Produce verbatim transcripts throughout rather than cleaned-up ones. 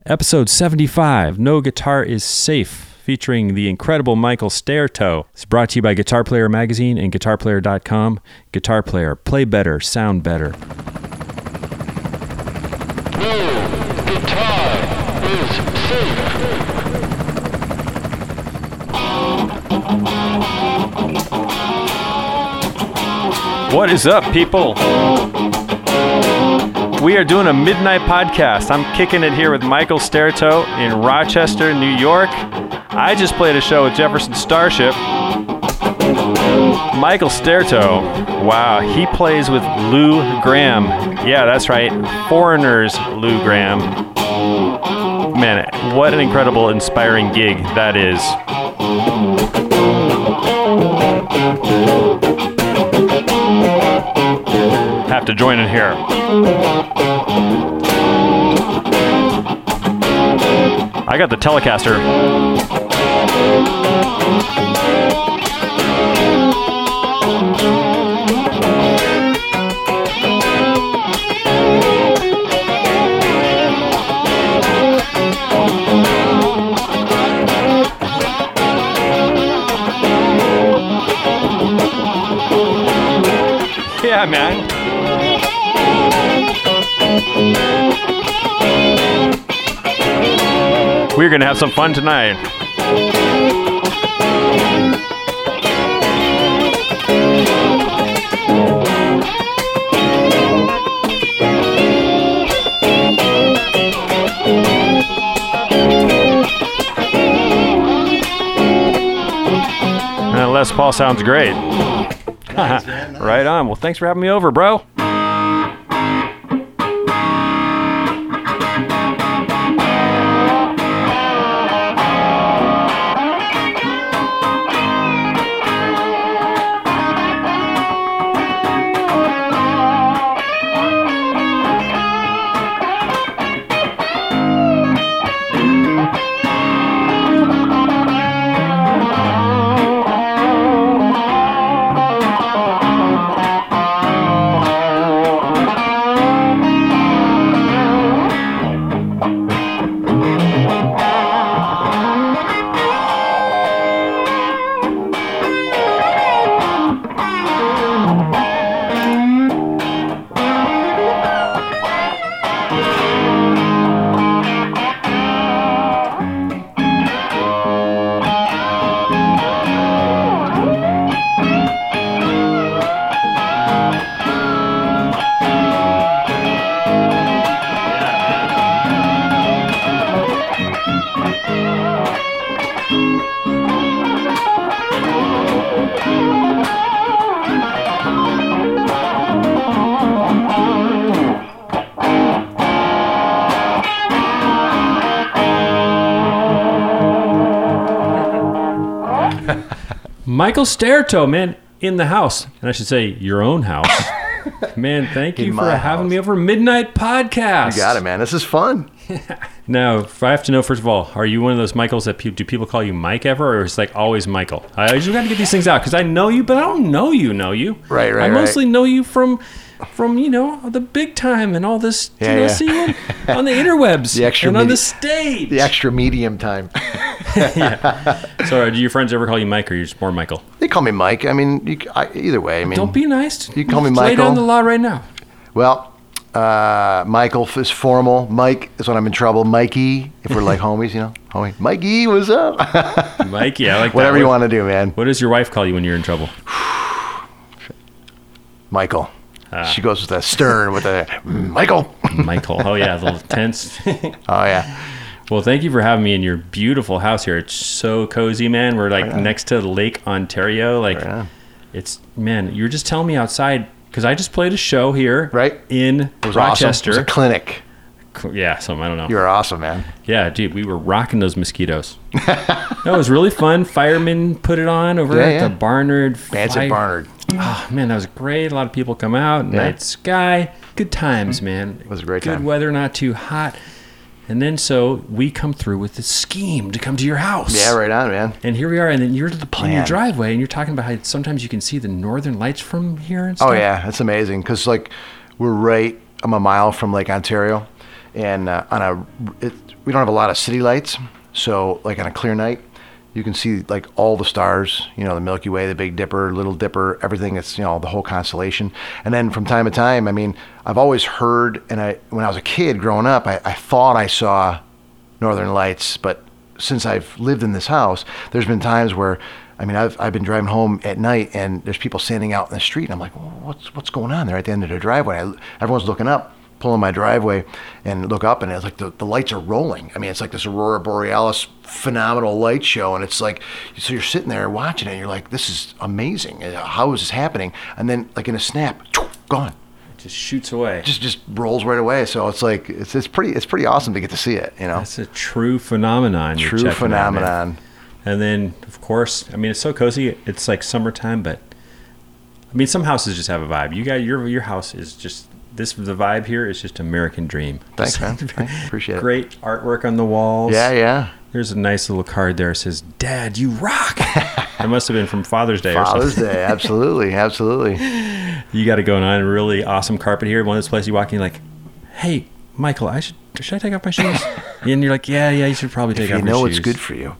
Episode seventy-five, No Guitar is Safe, featuring the incredible Michael Stairtoe. It's brought to you by Guitar Player Magazine and guitar player dot com. Guitar Player, play better, sound better. No guitar is safe. What is up, people? We are doing a midnight podcast. I'm kicking it here with Michael Stairtoe in Rochester, New York. I just played a show with Jefferson Starship. Michael Stairtoe, wow, he plays with Lou Gramm. Yeah, that's right, Foreigner's Lou Gramm. Man, what an incredible, inspiring gig that is. Have to join in here. I got the Telecaster. Yeah, man. We're going to have some fun tonight. Uh, Les Paul sounds great. Nice, man, nice. Right on. Well, thanks for having me over, bro. Michael Stairtoe, man, in the house. And I should say, your own house. Man, thank you In for my having house. me over Midnight Podcast. You got it, man. This is fun. Now, if I have to know, first of all, are you one of those Michaels that pe- do people call you Mike ever, or is it like always Michael? I usually got to get these things out because I know you, but I don't know you, know you. Right, right, I mostly right. know you from, from you know, the big time and all this. Yeah, you know, yeah. see you on, on the interwebs The extra and on medi- the stage. The extra medium time. Yeah. So, uh, do your friends ever call you Mike, or you're just more Michael? They call me Mike. I mean, you, I, either way. I mean, Don't be nice. You call me Lay Michael. down the law right now. Well, uh, Michael is formal. Mike is when I'm in trouble. Mikey, if we're like homies, you know, homie. Mikey, what's up? Mike, yeah, I like that. Whatever you What- want to do, man. What does your wife call you when you're in trouble? Michael. Ah. She goes with a stern, with a Michael. Michael. Oh, yeah, a little tense. Oh yeah. Well, thank you for having me in your beautiful house here. It's so cozy, man. We're like Right on. next to Lake Ontario. Like, Right on. it's, man, you were just telling me outside, because I just played a show here Right. in It was Rochester. awesome. It was a clinic. Yeah, something, I don't know. You were awesome, man. Yeah, dude, we were rocking those mosquitoes. That was really fun. Firemen put it on over Yeah, at yeah. the Barnard. Dance Fire- at Barnard. Oh, man, that was great. A lot of people come out. Yeah. Night sky. Good times, man. It was a great Good time. weather, not too hot. And then so we come through with this scheme to come to your house. Yeah, right on, man. And here we are. And then you're in your plan. driveway, and you're talking about how sometimes you can see the northern lights from here and stuff. Oh yeah, that's amazing. Cause like we're right, I'm a mile from Lake Ontario, and uh, on a it, we don't have a lot of city lights, so like on a clear night, you can see like all the stars, you know, the Milky Way, the Big Dipper, Little Dipper, everything. It's, you know, the whole constellation. And then from time to time, I mean, I've always heard, and I when I was a kid growing up, I, I thought I saw Northern Lights, but since I've lived in this house, there's been times where, I mean, I've I've been driving home at night, and there's people standing out in the street, and I'm like, well, what's what's going on? They're at the end of the driveway. I, everyone's looking up, pulling my driveway, and look up, and it's like the, the lights are rolling. I mean, it's like this Aurora Borealis phenomenal light show, and it's like, so you're sitting there watching it, and you're like, this is amazing. How is this happening? And then, like in a snap, gone. It just shoots away. Just just rolls right away. So it's like it's it's pretty it's pretty awesome to get to see it. You know, that's a true phenomenon. you're true checking out, phenomenon. man. And then, of course, I mean, it's so cozy. It's like summertime, but I mean, some houses just have a vibe. You got your your house is just this. The vibe here is just American dream. Thanks, man. Thanks. Appreciate it. Great artwork on the walls. Yeah, yeah. There's a nice little card there that says, "Dad, you rock." It must have been from Father's Day. Father's or something. Day, absolutely, absolutely. You got to go on a really awesome carpet here. One of those places you walk in, you're like, "Hey, Michael, I should should I take off my shoes?" And you're like, "Yeah, yeah, you should probably take If you off your know shoes." it's good for you.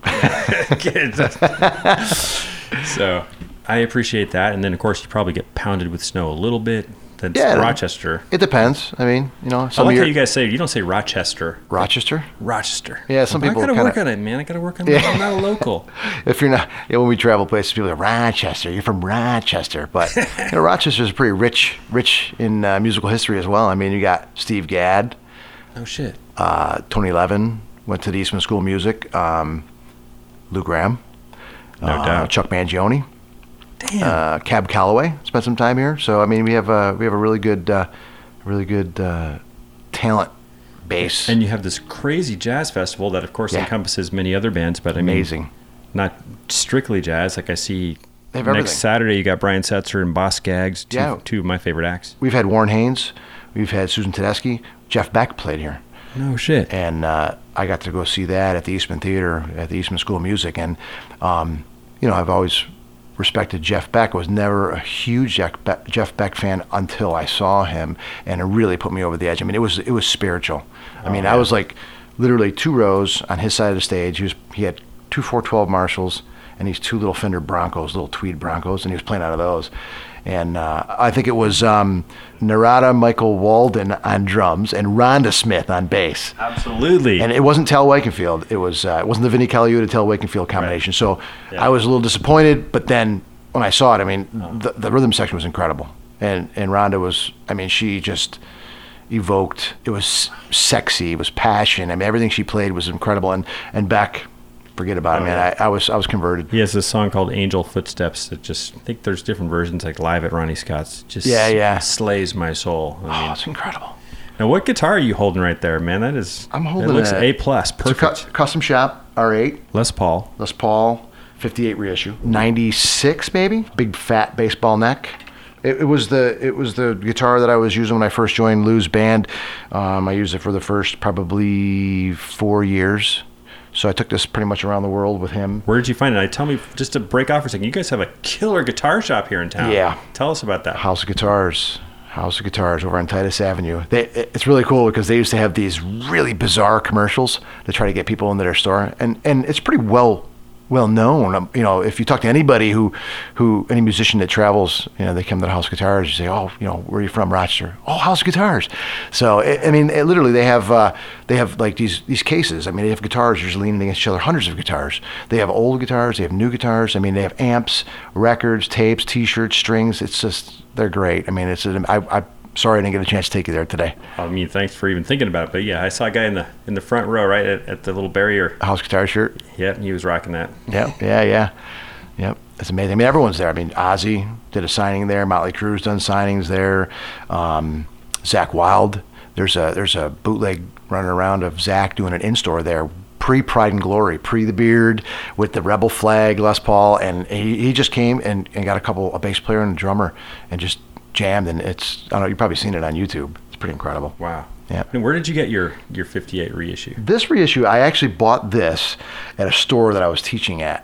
So I appreciate that. And then, of course, you probably get pounded with snow a little bit. That's Yeah, Rochester. It depends. I mean, you know, I some like of how your you guys say, you don't say Rochester. Rochester. Rochester. Yeah, some I people got to kinda- work on it, man. I got to work on it. Yeah. I'm not a local. If you're not, you know, when we travel places, people are like, Rochester. You're from Rochester, but you know, Rochester's pretty rich, rich in uh, musical history as well. I mean, you got Steve Gadd, Oh, shit. uh, Tony Levin went to the Eastman School of Music, um, Lou Graham, No uh, doubt. Chuck Mangione. Damn. Uh, Cab Calloway spent some time here, so I mean we have a we have a really good, uh, really good uh, talent base. And you have this crazy jazz festival that, of course, Yeah. encompasses many other bands, but I mean, Amazing. not strictly jazz. Like I see They have next everything. Saturday, you got Brian Setzer and Boss Gags, two, Yeah. two of my favorite acts. We've had Warren Haynes, we've had Susan Tedeschi, Jeff Beck played here, No shit. and uh, I got to go see that at the Eastman Theater at the Eastman School of Music, and um, you know I've always respected Jeff Beck. I was never a huge Jeff Beck, Jeff Beck fan until I saw him, and it really put me over the edge. I mean, it was it was spiritual. I mean, yeah. I was like literally two rows on his side of the stage. He was he had two four twelve Marshalls and these two little Fender Broncos, little tweed Broncos, and he was playing out of those. And uh, I think it was um, Narada Michael Walden on drums and Rhonda Smith on bass. Absolutely. And it wasn't Tel Wakenfield. It was uh, it wasn't the Vinnie Colaiuta Tel Wakenfield combination. So Yeah. I was a little disappointed, but then when I saw it, I mean, the, the rhythm section was incredible, and and Rhonda was, I mean, she just evoked. It was sexy. It was passion. I mean, everything she played was incredible. And and Beck, forget about Oh, it, man. yeah. I, I was I was converted. He has this song called Angel Footsteps that just, I think there's different versions, like live at Ronnie Scott's. Just Yeah, yeah. slays my soul. I Oh, mean, it's incredible. now, what guitar are you holding right there, man? That is, I'm holding it looks a- A plus, It's a perfect. cu- custom shop R eight. Les Paul. Les Paul, fifty-eight reissue, ninety-six maybe, big fat baseball neck. It, it was the it was the guitar that I was using when I first joined Lou's band. Um, I used it for the first probably four years. So I took this pretty much around the world with him. Where did you find it? I tell me, just to break off for a second, you guys have a killer guitar shop here in town. Yeah. Tell us about that. House of Guitars. House of Guitars over on Titus Avenue. They, it's really cool because they used to have these really bizarre commercials to try to get people into their store, and and it's pretty well well known. Um, you know, if you talk to anybody who who any musician that travels, you know, they come to the House of Guitars. You say, oh, you know, where are you from? Rochester. Oh, House of Guitars. So I I mean, it, literally, they have uh, they have like these these cases. I mean, they have guitars usually leaning against each other. Hundreds of guitars. They have old guitars. They have new guitars. I mean, they have amps, records, tapes, T-shirts, strings. It's just they're great. I mean, it's I, I sorry I didn't get a chance to take you there today. I mean, thanks for even thinking about it. But yeah, I saw a guy in the in the front row, right at, at the little barrier. House Guitar shirt. Yeah, he was rocking that. Yep, yeah, yeah, yep. It's amazing. I mean, everyone's there. I mean, Ozzy did a signing there. Motley Crue's done signings there. Um, Zach Wilde. There's a there's a bootleg running around of Zach doing an in-store there. Pre Pride and Glory, pre the beard, with the Rebel flag, Les Paul, and he, he just came and, and got a couple, a bass player and a drummer, and just jammed. And it's, I don't know, you've probably seen it on YouTube. It's pretty incredible. Wow. Yeah. And where did you get your your fifty-eight reissue? This reissue, I actually bought this at a store that I was teaching at,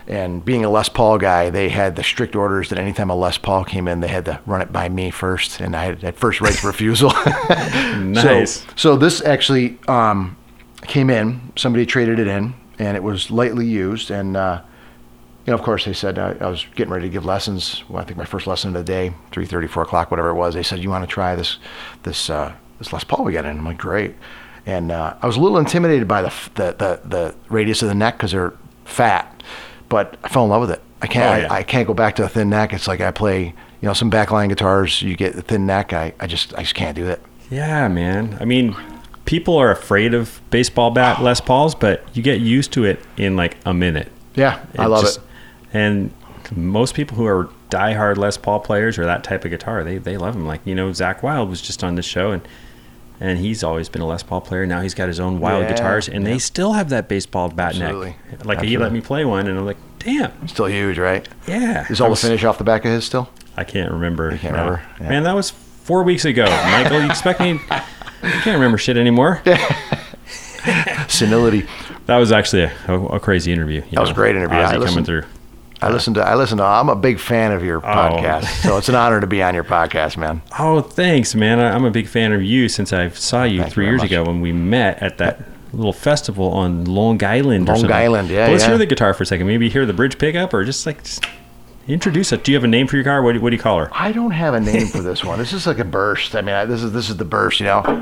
And being a Les Paul guy, they had the strict orders that anytime a Les Paul came in, they had to run it by me first, and I had, had first right of refusal. Nice. So, so this actually um, came in. Somebody traded it in, and it was lightly used. And uh, you know, of course, they said uh, I was getting ready to give lessons. Well, I think my first lesson of the day, three thirty, four o'clock, whatever it was. They said, "You want to try this, this, uh, this Les Paul we got in?" I'm like, "Great." And uh, I was a little intimidated by the the the, the radius of the neck because they're fat, but I fell in love with it. I can't. Oh, yeah. I, I can't go back to a thin neck. It's like I play, you know, some backline guitars. You get a thin neck. I, I just I just can't do it. Yeah, man. I mean, people are afraid of baseball bat Les Pauls, but you get used to it in like a minute. Yeah, I It love just- it. And most people who are diehard Les Paul players or that type of guitar, they they love them. Like, you know, Zach Wilde was just on the show, and and he's always been a Les Paul player. Now he's got his own Wild Yeah, guitars, and yeah. they still have that baseball bat Absolutely. neck. Like, he let Absolutely. me play one, and I'm like, damn, Still huge, right? yeah. Is I all the was- finish off the back of his still? I can't remember. You can't remember? Yeah. Man, that was four weeks ago. Michael, you expect me? I can't remember shit anymore. Senility. That was actually a, a, a crazy interview. That was a great interview. I Ozzy coming listened- through. I listened to. I listened to. I'm a big fan of your podcast, so it's an honor to be on your podcast, man. Oh, thanks, man. I, I'm a big fan of you since I saw you Thank three you very years much. ago when we met at that little festival on Long Island. or Long something. Island, yeah, But let's yeah. hear the guitar for a second. Maybe hear the bridge pickup, or just like just introduce it. Do you have a name for your guitar? What do, what do you call her? I don't have a name for this one. This is like a burst. I mean, I, this is this is the burst, you know.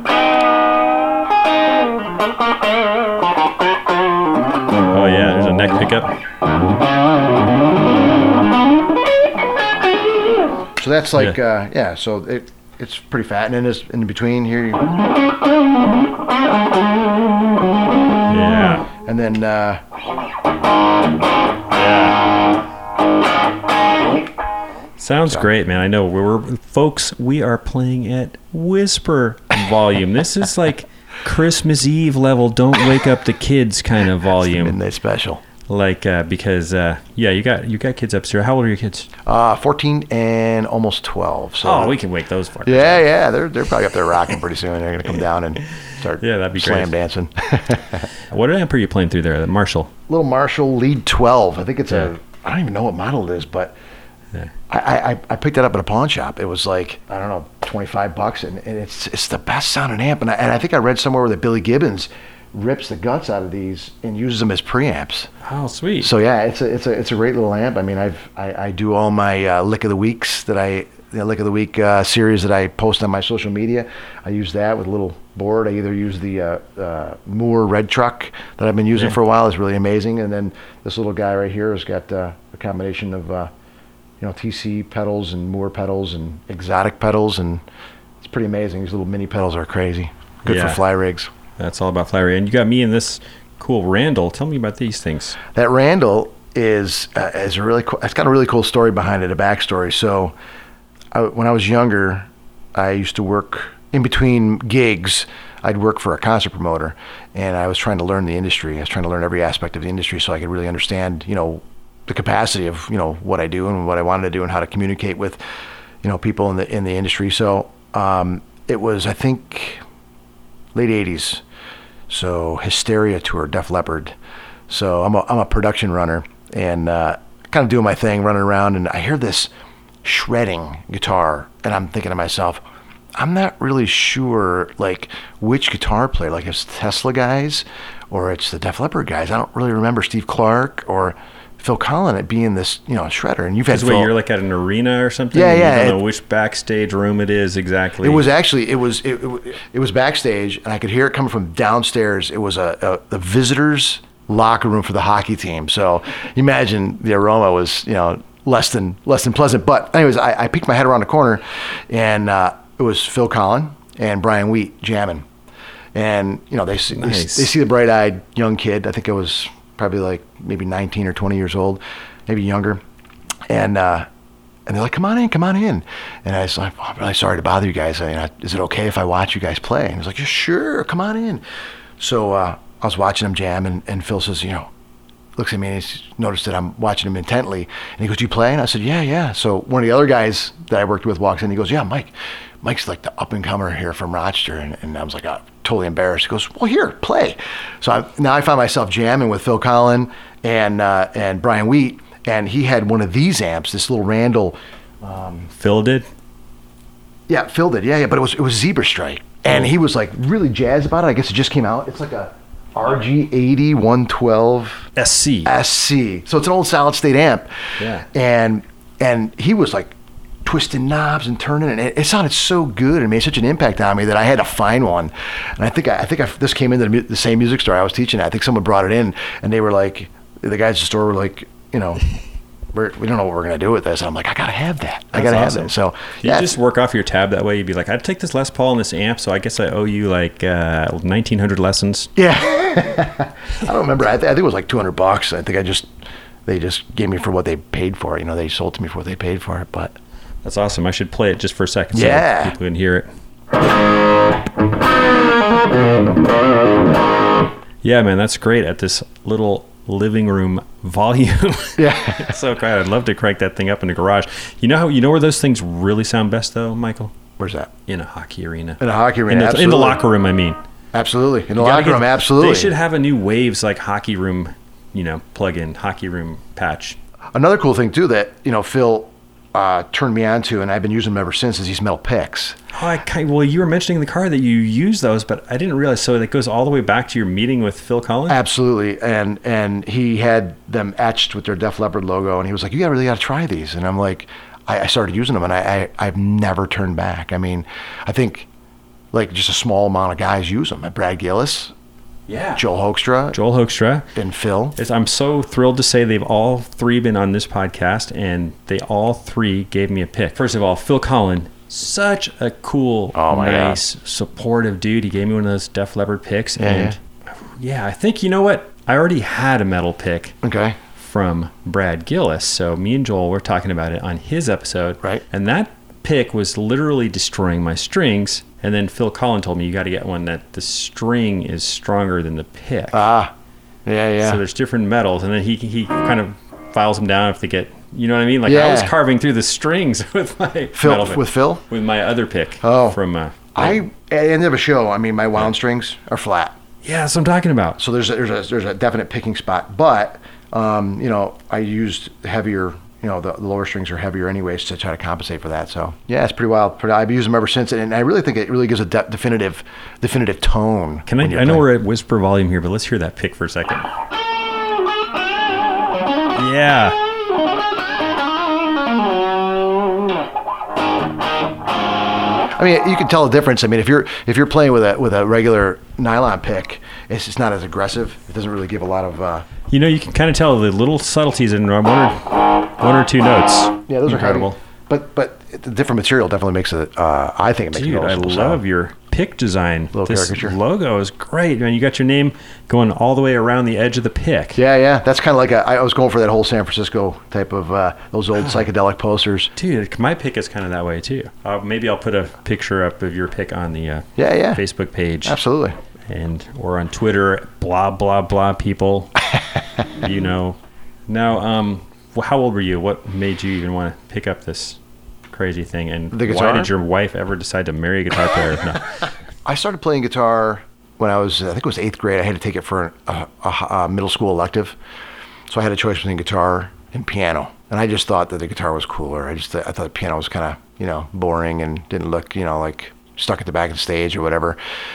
Oh yeah, there's a neck pickup. So that's like, Yeah. uh, yeah. So it it's pretty fat, and then there's in between here, you, Yeah. and then uh, Sounds great, man. I know we're, we're folks. We are playing at whisper volume. This is like Christmas Eve level. Don't wake up the kids kind of volume. midnight special. Like uh, because uh, yeah, you got you got kids upstairs. How old are your kids? Uh, fourteen and almost twelve. So Oh, we can wake those fuckers. yeah, yeah. They're they're probably up there rocking pretty soon. They're gonna come down and start Yeah, that'd be slam great. dancing. What amp are you playing through there? The Marshall. Little Marshall Lead twelve. I think it's Yeah. a. I don't even know what model it is, but Yeah. I, I I picked it up at a pawn shop. It was like, I don't know, twenty-five bucks, and, and it's it's the best sounding amp. And I, and I think I read somewhere that Billy Gibbons rips the guts out of these and uses them as preamps. Oh, sweet. So yeah, it's a it's a it's a great little amp. I mean, I've I, I do all my uh, lick of the weeks that I the lick of the week uh, series that I post on my social media. I use that with a little board. I either use the uh, uh, Moore Red Truck that I've been using Yeah. for a while. It's really amazing. And then this little guy right here has got uh, a combination of uh, you know T C pedals and Moore pedals and exotic pedals, and it's pretty amazing. These little mini pedals are crazy. Good Yeah. for fly rigs. That's all about Flowery. And you got me and this cool Randall. Tell me about these things. That Randall is uh, is a really cool. It's got a really cool story behind it, a backstory. So, I, when I was younger, I used to work in between gigs. I'd work for a concert promoter, and I was trying to learn the industry. I was trying to learn every aspect of the industry so I could really understand, you know, the capacity of you know what I do and what I wanted to do and how to communicate with, you know, people in the in the industry. So, um, it was I think late eighties. So Hysteria tour, Def Leppard. So I'm a I'm a production runner and uh, kind of doing my thing, running around, and I hear this shredding guitar, and I'm thinking to myself, I'm not really sure like which guitar player, like it's Tesla guys or it's the Def Leppard guys. I don't really remember Steve Clark or Phil Collin it being this you know shredder. And you've had Because Phil. wait, you're like at an arena or something? Yeah, and yeah, You don't it- know which backstage room it is exactly. It was actually it was it, it, it was backstage, and I could hear it coming from downstairs. It was a, a the visitors' locker room for the hockey team. So imagine the aroma was you know less than less than pleasant. But anyways, I, I peeked my head around the corner, and uh, it was Phil Collin and Brian Wheat jamming, and you know they see, Nice. they, they see the bright-eyed young kid. I think I was probably like maybe nineteen or twenty years old, maybe younger, and. uh And they're like, come on in, come on in. And I was like, oh, I'm really sorry to bother you guys. I, I, is it okay if I watch you guys play? And he was like, yeah, sure, come on in. So uh, I was watching him jam, and, and Phil says, you know, looks at me and he's noticed that I'm watching him intently. And he goes, do you play? And I said, yeah, yeah. So one of the other guys that I worked with walks in, and he goes, yeah, Mike. Mike's like the up-and-comer here from Rochester. And, and I was like, oh, totally embarrassed. He goes, well, here, play. So I, now I find myself jamming with Phil Collin and uh, and Brian Wheat, and he had one of these amps, this little Randall. Phil did? Yeah, Phil did. Yeah, yeah, but it was it was Zebra Strike, and Oh. he was like really jazzed about it. I guess it just came out. It's like a R G eighty one twelve S C. S C. So it's an old solid state amp. Yeah. And and he was like twisting knobs and turning, and it, it sounded so good and made such an impact on me that I had to find one. And I think I, I think I, this came into the, mu- the same music store I was teaching at. I think someone brought it in, and they were like, the guys at the store were like, you know, we're, we don't know what we're gonna do with this. And I'm like, I gotta have that. I That's gotta awesome. have that. So You yeah, just work off your tab that way. You'd be like, I'd take this Les Paul and this amp, so I guess I owe you like uh, nineteen hundred lessons. yeah. I don't remember. I, th- I think it was like two hundred bucks. I think I just they just gave me for what they paid for it. You know, they sold to me for what they paid for it. But That's awesome. I should play it just for a second so Yeah. people can hear it. Yeah, man, that's great at this little living room volume. yeah. It's so quiet. I'd love to crank that thing up in the garage. You know how you know where those things really sound best though, Michael? Where's that? In a hockey arena. In a hockey arena, In the, in the absolutely. locker room, I mean. Absolutely. In the You gotta locker get- room, absolutely. They should have a new Waves like hockey room, you know, plug-in hockey room patch. Another cool thing too that you know Phil uh, turned me on to, and I've been using them ever since, is these metal picks. Oh, I kind well, you were mentioning in the car that you use those, but I didn't realize. So that goes all the way back to your meeting with Phil Collins. Absolutely, and and he had them etched with their Def Leppard logo, and he was like, "You got really got to try these." And I'm like, I, I started using them, and I, I I've never turned back. I mean, I think like just a small amount of guys use them. Brad Gillis, Yeah, Joel Hoekstra, Joel Hoekstra. and Phil. It's, I'm so thrilled to say they've all three been on this podcast, and they all three gave me a pick. First of all, Phil Collins, such a cool, Oh, my nice, supportive dude. He gave me one of those Def Leppard picks, Yeah, and yeah, I think you know what? I already had a metal pick Okay. from Brad Gillis, so me and Joel were talking about it on his episode, Right. And that pick was literally destroying my strings. And then Phil Collins told me you got to get one that the string is stronger than the pick. Ah, yeah, yeah. So there's different metals, and then he he kind of files them down if they get, you know what I mean? Like I was Yeah. carving through the strings with my Phil metal pick, with Phil. with my other pick. Oh. from uh, I at the end of a show, I mean, my wound strings are flat. yeah, that's what I'm talking about. So there's a, there's a there's a definite picking spot, but um, you know, I used heavier. You know, the, the lower strings are heavier anyways to try to compensate for that. So yeah, it's pretty wild. Pretty- I've used them ever since, and I really think it really gives a de- definitive definitive tone. Can I? when you're I know playing. we're at whisper volume here, but let's hear that pick for a second. Yeah. I mean, you can tell the difference. I mean, if you're if you're playing with a with a regular nylon pick, it's just not as aggressive. It doesn't really give a lot of. Uh, You know, you can kind of tell the little subtleties in one or, one or two notes. yeah, those incredible. are heavy. But but the different material definitely makes it. Uh, I think it makes Dude, it I noticeable. love So, your pick design. Little this caricature. logo is great, man. You got your name going all the way around the edge of the pick. Yeah, yeah. That's kind of like a, I was going for that whole San Francisco type of uh, those old psychedelic posters. Dude, my pick is kind of that way too. Uh, maybe I'll put a picture up of your pick on the uh, Yeah, yeah. Facebook page. Absolutely. And or on Twitter, blah blah blah. People, you know. Now, um, wh- how old were you? What made you even want to pick up this crazy thing? And The why guitar? did your wife ever decide to marry a guitar player? No. I started playing guitar when I was, I think it was eighth grade. I had to take it for a, a, a middle school elective, so I had a choice between guitar and piano. And I just thought that the guitar was cooler. I just I thought the piano was kind of you know boring and didn't look you know like stuck at the back of the stage or whatever.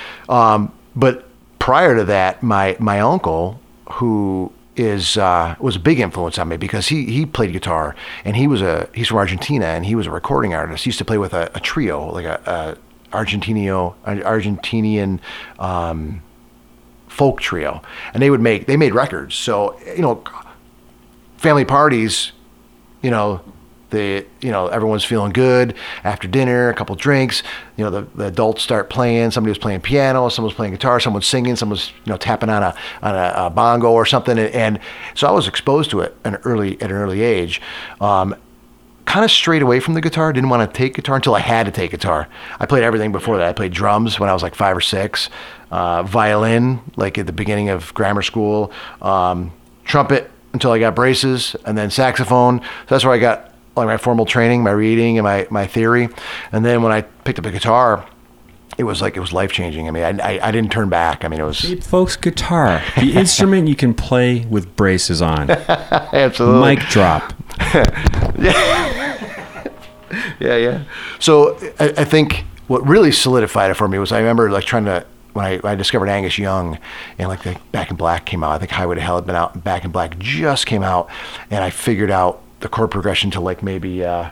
Um, but prior to that, my my uncle, who is uh, was a big influence on me because he he played guitar and he was a he's from Argentina and he was a recording artist. He used to play with a, a trio like a, a Argentinio Argentinian um, folk trio, and they would make they made records. So you know, family parties, you know. The, you know, everyone's feeling good after dinner, a couple drinks, you know, the, the adults start playing, somebody was playing piano, someone was playing guitar, someone's singing, someone's, you know, tapping on a, on a, a bongo or something. And, and so I was exposed to it an early, at an early age. Um, kind of strayed away from the guitar, didn't want to take guitar until I had to take guitar. I played everything before that. I played drums when I was like five or six, uh, violin, like at the beginning of grammar school, um, trumpet until I got braces, and then saxophone. So that's where I got like my formal training, my reading, and my, my theory. And then when I picked up the guitar, it was like it was life changing. I mean, I, I I didn't turn back. I mean, it was Folks, guitar, the instrument you can play with braces on. absolutely Mic drop. yeah, yeah. So I, I think what really solidified it for me was I remember like trying to when I, when I discovered Angus Young and like the Back in Black came out. I think Highway to Hell had been out, and Back in Black just came out, and I figured out the chord progression to like maybe. Uh,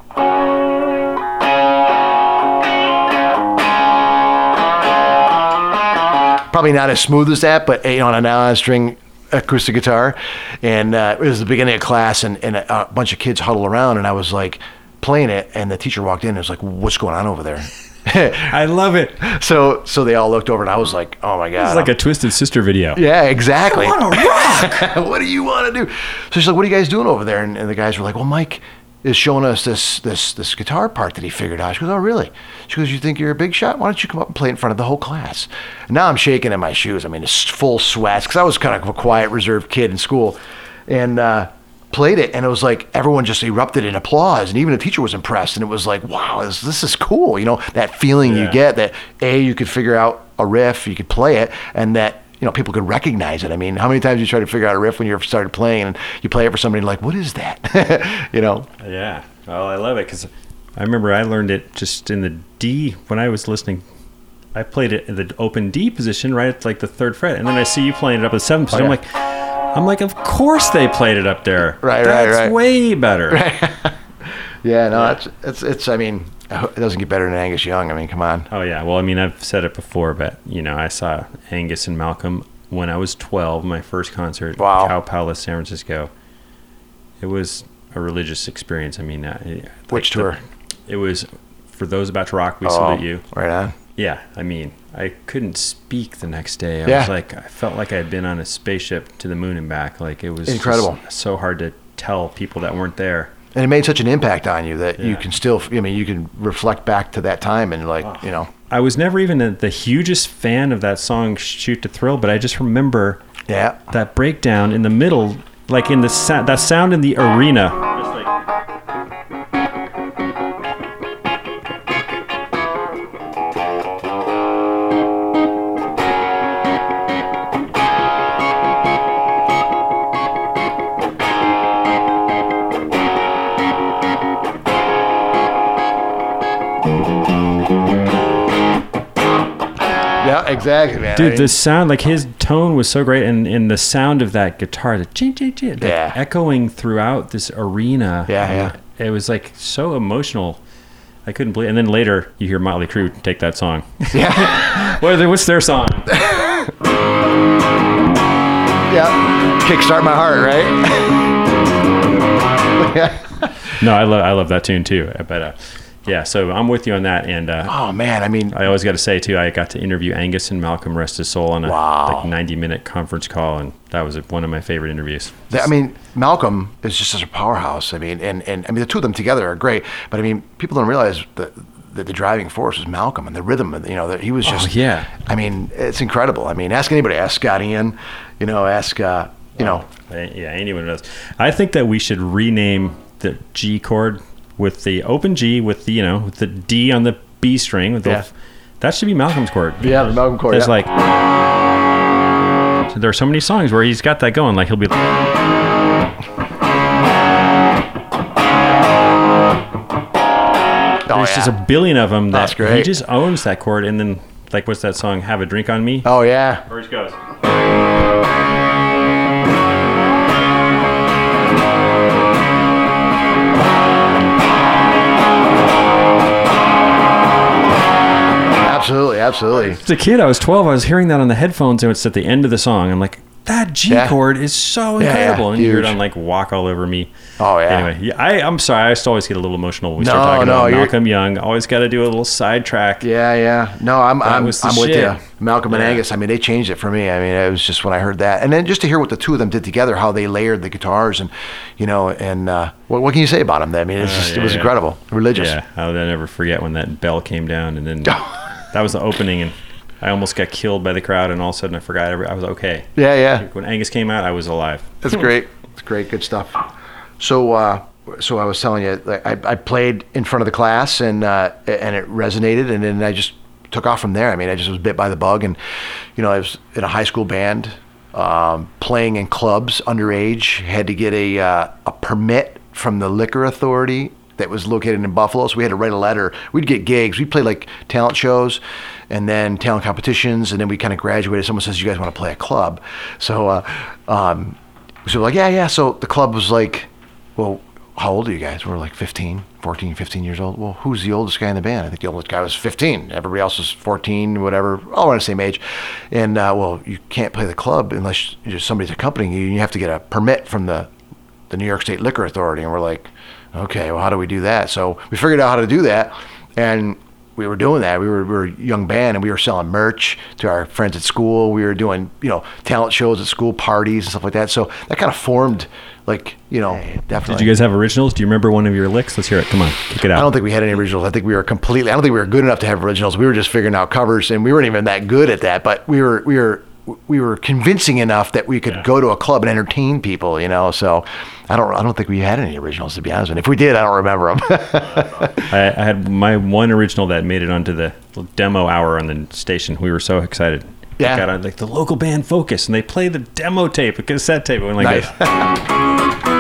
Probably not as smooth as that, but you know, on a nylon string acoustic guitar. And uh, it was the beginning of class, and, and a, a bunch of kids huddled around, and I was like playing it, and the teacher walked in and was like, "What's going on over there?" I love it. So so they all looked over, and I was like, "Oh my god!" It's like I'm- a Twisted Sister video. yeah, exactly. I wanna rock! What do you want to do? So she's like, "What are you guys doing over there?" And, and the guys were like, "Well, Mike is showing us this this this guitar part that he figured out." She goes, "Oh, really?" She goes, "You think you're a big shot? Why don't you come up and play in front of the whole class?" And now I'm shaking in my shoes. I mean, it's full sweats because I was kind of a quiet, reserved kid in school, and uh, played it, and it was like everyone just erupted in applause, and even the teacher was impressed. And it was like, "Wow, this, this is cool." You know, that feeling you Yeah. get that a you could figure out a riff, you could play it, and that. You know, people could recognize it. I mean, how many times you try to figure out a riff when you started playing, and you play it for somebody like, what is that? You know? Yeah. Well, I love it because I remember I learned it just in the D when I was listening. I played it in the open D position, right at like the third fret, and then I see you playing it up at the seventh position. yeah. I'm like, I'm like, of course they played it up there. Right, right, That's right. way better. Yeah, no, it's, it's, it's, I mean, it doesn't get better than Angus Young. I mean, come on. Oh yeah. Well, I mean, I've said it before, but you know, I saw Angus and Malcolm when I was twelve. My first concert, Wow. Cow Palace, San Francisco. It was a religious experience. I mean, uh, Which like tour? The, it was for those about to rock. We Oh, salute you. right on. Yeah, I mean, I couldn't speak the next day. I Yeah. was like, I felt like I had been on a spaceship to the moon and back. Like it was Incredible. just so hard to tell people that weren't there. And it made such an impact on you that you Yeah. can still, I mean, you can reflect back to that time and like, you know, I was never even a, the hugest fan of that song "Shoot to Thrill," but I just remember yeah. that breakdown in the middle, like in the sa- that sound in the arena. Just like, Yeah, exactly, man. I dude, mean, the sound, like his tone was so great, and, and the sound of that guitar, the ching, ching, ching, like Yeah. echoing throughout this arena. Yeah, yeah. It was like so emotional. I couldn't believe. And then later, you hear Motley Crue take that song. yeah. What are they- what's their song? Yeah. Kickstart My Heart, right? Yeah. No, I love I love that tune too. But uh, yeah, so I'm with you on that. And uh, Oh, man. I mean, I always got to say too, I got to interview Angus and Malcolm, rest his soul, on a Wow. like ninety minute conference call, and that was one of my favorite interviews. th- I mean, Malcolm is just such a powerhouse. I mean, and, and I mean, the two of them together are great, but I mean, people don't realize that that the driving force was Malcolm and the rhythm, and, you know, that he was just, Oh, yeah. I mean, it's incredible. I mean, ask anybody, ask Scott Ian, you know, ask, uh, you know, Uh, yeah, anyone knows. I think that we should rename the G chord with the open G with the, you know, with the D on the B string. With the, Yeah. That should be Malcolm's chord. Yeah, the Malcolm chord, There's yeah. like, so there are so many songs where he's got that going. Like he'll be. oh, There's just a yeah. billion of them that That's great. he just owns that chord. And then, like, what's that song? Have a Drink on Me? Oh, yeah. Where he goes. Absolutely, absolutely. As a kid, I was twelve. I was hearing that on the headphones, and it's at the end of the song. I'm like, that G Yeah. chord is so Yeah, incredible. yeah, and you hear it huge. on like "Walk All Over Me." Oh, yeah. Anyway, yeah, I, I'm sorry. I still always get a little emotional when we start No, talking no, about you're- Malcolm Young. Always got to do a little sidetrack. Yeah, yeah. No, I'm I'm, was the I'm with shit. you. Malcolm and Yeah. Angus, I mean, they changed it for me. I mean, it was just when I heard that. And then just to hear what the two of them did together, how they layered the guitars and, you know, and uh, what, what can you say about them? I mean, it's Uh, just, yeah, it was yeah. incredible. Religious. Yeah, I'll never forget when that bell came down, and then that was the opening, and I almost got killed by the crowd, and all of a sudden I forgot every, I was okay. Yeah, yeah. When Angus came out, I was alive. That's great. It's great. Good stuff. So, uh, so I was telling you, like, I, I played in front of the class, and uh, and it resonated, and then I just took off from there. I mean, I just was bit by the bug, and you know, I was in a high school band, um, playing in clubs underage. Had to get a uh, a permit from the liquor authority that was located in Buffalo, so we had to write a letter. We'd get gigs. We'd play like talent shows, and then talent competitions, and then we kind of graduated. Someone says, "You guys want to play a club?" So, uh, um, so we're like, "Yeah, yeah." So the club was like, "Well, how old are you guys?" We're like fifteen, fourteen, fifteen years old. Well, who's the oldest guy in the band? I think the oldest guy was fifteen. Everybody else was fourteen, whatever, all around the same age. And, uh, well, you can't play the club unless somebody's accompanying you. You have to get a permit from the, the New York State Liquor Authority. And we're like, okay, well, how do we do that? So we figured out how to do that. And we were doing that. We were, we were a young band, and we were selling merch to our friends at school. We were doing, you know, talent shows at school, parties and stuff like that. So that kind of formed, like, you know, definitely. Did you guys have originals? Do you remember one of your licks? Let's hear it. Come on, kick it out. I don't think we had any originals. I think we were completely, I don't think we were good enough to have originals. We were just figuring out covers, and we weren't even that good at that, but we were, we were, we were convincing enough that we could Yeah. go to a club and entertain people, you know. So I don't, I don't think we had any originals, to be honest with you. If we did, I don't remember them. I, I had my one original that made it onto the demo hour on the station. We were so excited. Yeah. It got on like the local band Focus, and they played the demo tape, a cassette tape. It went like Nice. this.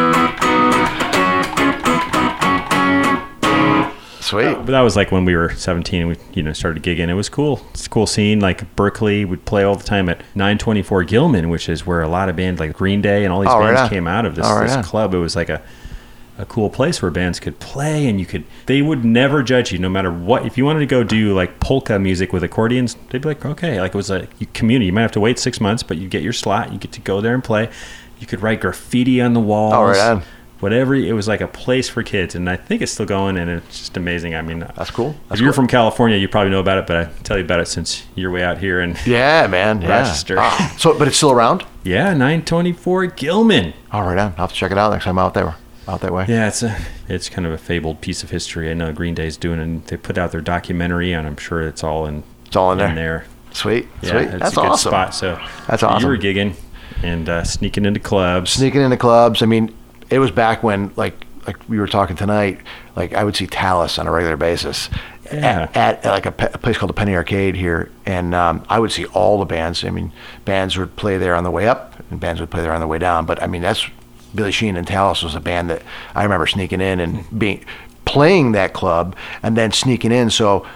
Sweet. But that was like when we were seventeen and we, you know, started gigging. It was cool. It's a cool scene. Like Berkeley would play all the time at nine twenty-four Gilman, which is where a lot of bands like Green Day and all these Oh, right bands on. came out of this, Oh, right this on. club. It was like a a cool place where bands could play, and you could, they would never judge you no matter what. If you wanted to go do like polka music with accordions, they'd be like, okay, like it was a community. You might have to wait six months, but you get your slot. You get to go there and play. You could write graffiti on the walls. Oh, right on. Whatever. It was like a place for kids, and I think it's still going, and it's just amazing. I mean, That's cool. That's if you're cool. from California, you probably know about it, but I tell you about it since you're way out here. And Yeah, man. Yeah. Rochester. Ah, so, but it's still around? yeah, nine twenty-four Gilman. All right, on. I'll have to check it out next time I'm out there, out that way. Yeah, it's a, it's kind of a fabled piece of history. I know Green Day's doing, and they put out their documentary, and I'm sure it's all in. It's all in there. Sweet. Yeah, Sweet. it's That's a good awesome. spot. So That's you awesome. were gigging and uh, sneaking into clubs. Sneaking into clubs. I mean, it was back when, like, like we were talking tonight, like I would see Talus on a regular basis Yeah. at, at, like a, pe- a place called the Penny Arcade here, and um, I would see all the bands. I mean, bands would play there on the way up, and bands would play there on the way down. But I mean, that's Billy Sheehan and Talus was a band that I remember sneaking in and being playing that club, and then sneaking in. So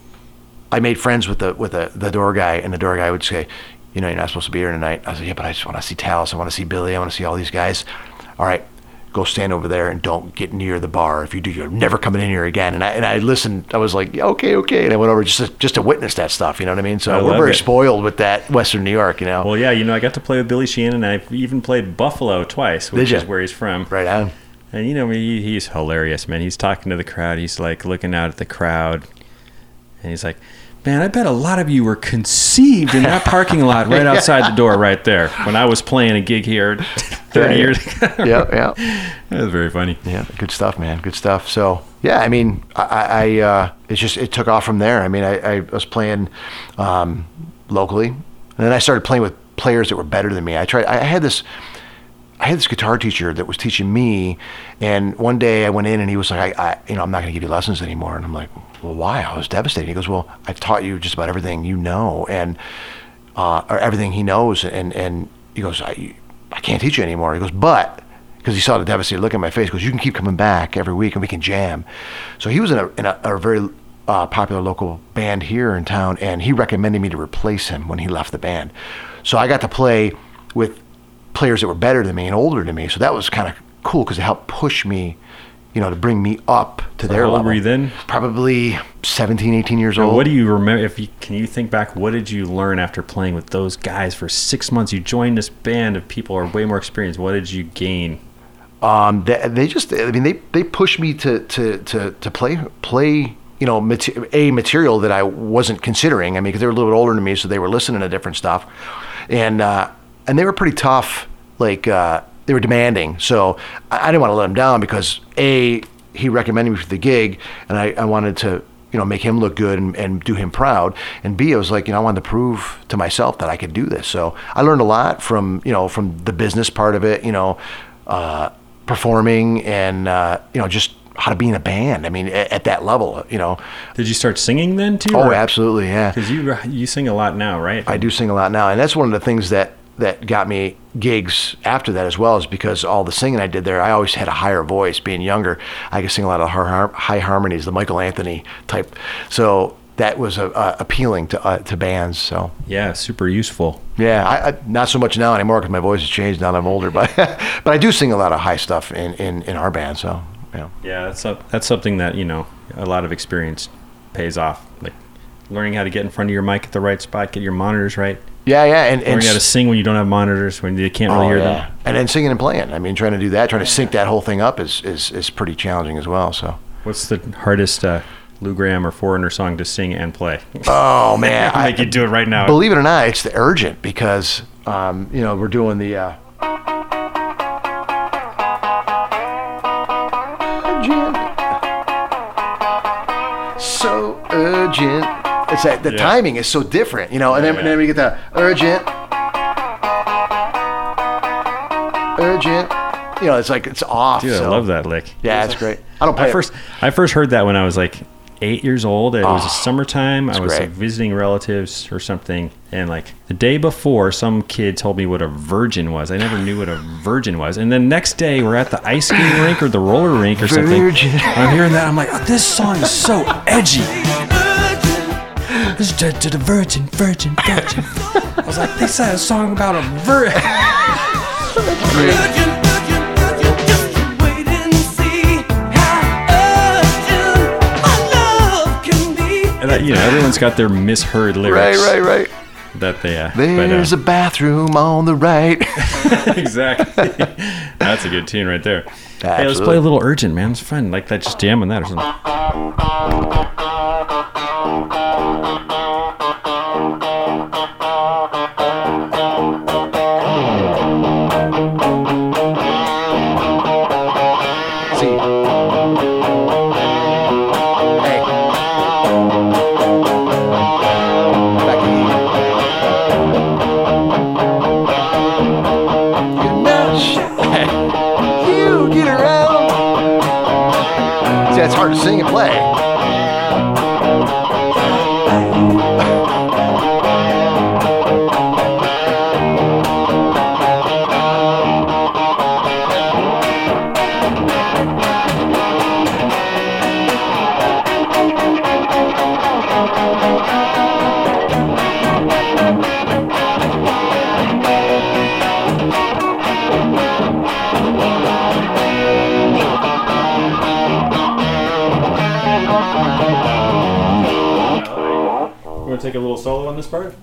I made friends with the with the, the door guy, and the door guy would say, you know, you're not supposed to be here tonight. I said, yeah, but I just want to see Talus. I want to see Billy. I want to see all these guys. All right, go stand over there and don't get near the bar. If you do, you're never coming in here again. And I and I listened. I was like, yeah, okay, okay. And I went over just to, just to witness that stuff. You know what I mean? So I we're love very it. spoiled with that Western New York. You know, Well, yeah, you know, I got to play with Billy Sheehan, and I even played Buffalo twice, which ya? is where he's from. right on. And you know, he, he's hilarious, man. He's talking to the crowd. He's like looking out at the crowd, and he's like, "Man, I bet a lot of you were conceived in that parking lot right outside the door, right there, when I was playing a gig here thirty Yeah, years ago." Yeah, yeah. That was very funny. Yeah, good stuff, man. Good stuff. So yeah, I mean, I, I uh, it's just it took off from there. I mean, I, I was playing um, locally, and then I started playing with players that were better than me. I tried. I had this. I had this guitar teacher that was teaching me, and one day I went in and he was like, I, I you know, I'm not going to give you lessons anymore. And I'm like, well, why? I was devastated. He goes, well, I've taught you just about everything you know, and uh, or everything he knows, and and he goes, I, I can't teach you anymore. He goes, but because he saw the devastated look on my face, he goes, you can keep coming back every week and we can jam. So he was in a in a, a very uh, popular local band here in town, and he recommended me to replace him when he left the band. So I got to play with players that were better than me and older than me. So that was kind of cool because it helped push me, you know, to bring me up to their How old level. were you then? Probably seventeen, eighteen years Now, old. what do you remember? If you can, you think back, what did you learn after playing with those guys for six months? You joined this band of people who are way more experienced. What did you gain? Um, they, they just, I mean, they, they pushed me to, to, to, to play, play, you know, mater- a material that I wasn't considering. I mean, because they were a little bit older than me, so they were listening to different stuff. And, uh, and they were pretty tough, like, uh, they were demanding. So I, I didn't want to let them down because A, he recommended me for the gig, and I, I wanted to, you know, make him look good and, and do him proud. And B, I was like, you know, I wanted to prove to myself that I could do this. So I learned a lot from, you know, from the business part of it, you know, uh, performing and, uh, you know, just how to be in a band. I mean, at, at that level, you know. Did you start singing then too? Oh, absolutely, yeah. Because you you sing a lot now, right? I do sing a lot now, and that's one of the things that that got me gigs after that as well, is because all the singing I did there, I always had a higher voice. Being younger, I could sing a lot of har- high harmonies, the Michael Anthony type. So that was uh, uh, appealing to uh, to bands. So yeah, super useful. yeah, I, I, not so much now anymore because my voice has changed now that I'm older. But but I do sing a lot of high stuff in, in, in our band. So yeah, Yeah, that's a, that's something that, you know, a lot of experience pays off. Like learning how to get in front of your mic at the right spot, get your monitors right. yeah, yeah, and, and Learning how to sing when you don't have monitors, when you can't really oh, hear yeah. them. And then singing and playing. I mean, trying to do that, trying to sync that whole thing up is is, is pretty challenging as well. So What's the hardest uh, Lou Gramm or Foreigner song to sing and play? oh man, I make you do it right now. Believe it or not, it's the Urgent, because um, you know, we're doing the uh, Urgent, so urgent. It's that the Yeah. timing is so different, you know, and then Yeah. and then we get the urgent, urgent. You know, it's like it's off. Dude, so. I love that lick. Yeah, it's great. I don't play I it. first I first heard that when I was like eight years old. It was Oh, a summertime. I was great. like, visiting relatives or something, and like the day before, some kid told me what a virgin was. I never knew what a virgin was. And then next day, we're at the ice skating rink or the roller rink or something. Virgin. I'm hearing that. I'm like, oh, this song is so edgy. This is to to the virgin, virgin, virgin. I was like, they said a song about a virgin. And that, you know, everyone's got their misheard lyrics. Right, right, right. That they. Uh, There's but, a bathroom on the right. uh, exactly. That's a good tune right there. Hey, let's Absolutely. play a little Urgent, man. It's fun. Like that, just jam on that or something. See. Hey. Back to you. You're not shy. You get around. See, that's hard to sing and play. You want to take a little solo on this part?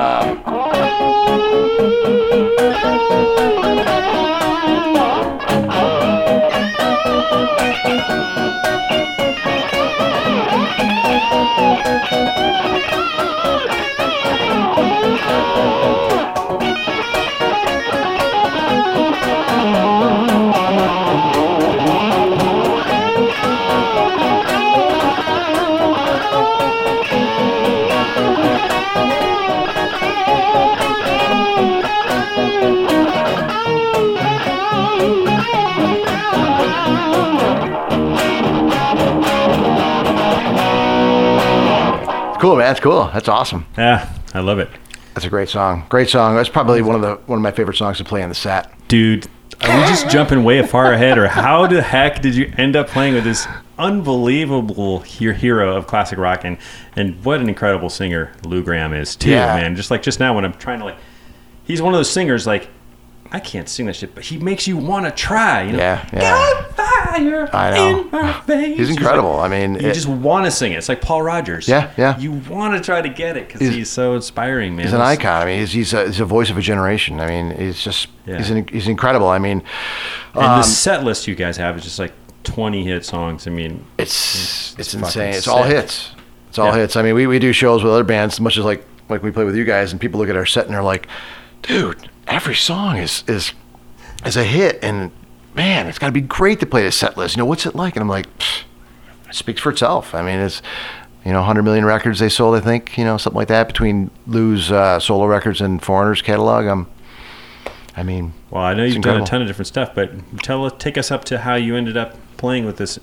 Cool, man. That's cool. That's awesome. Yeah, I love it. That's a great song. Great song. That's probably one of the one of my favorite songs to play on the set. Dude, are we just jumping way far ahead, or how the heck did you end up playing with this unbelievable he- hero of classic rock? And, and what an incredible singer Lou Gramm is, too, Yeah. man. Just like just now when I'm trying to, like, he's one of those singers, like, I can't sing that shit, but he makes you want to try. You know? Yeah, yeah. Got fire I know. in my veins. He's incredible. I mean, you it- just want to sing it. It's like Paul Rogers. Yeah, yeah. You want to try to get it because He's- he's, so inspiring, man. He's an It's- icon. I mean, he's he's a, he's a voice of a generation. I mean, he's just Yeah. he's an, he's incredible. I mean, And um, the set list you guys have is just like twenty hit songs. I mean, it's it's, it's fucking insane. It's all sick. hits. It's all Yeah. hits. I mean, we, we do shows with other bands, much as like like we play with you guys, and people look at our set and they're like, dude, every song is is is a hit, and man, it's got to be great to play this set list. You know, what's it like? And I'm like, "Pfft, it speaks for itself. I mean, it's, you know, one hundred million records they sold, I think, you know, something like that, between Lou's uh, solo records and Foreigner's catalog. Um, I mean, well, I know it's you've done a incredible. ton of different stuff, but tell us, take us up to how you ended up playing with this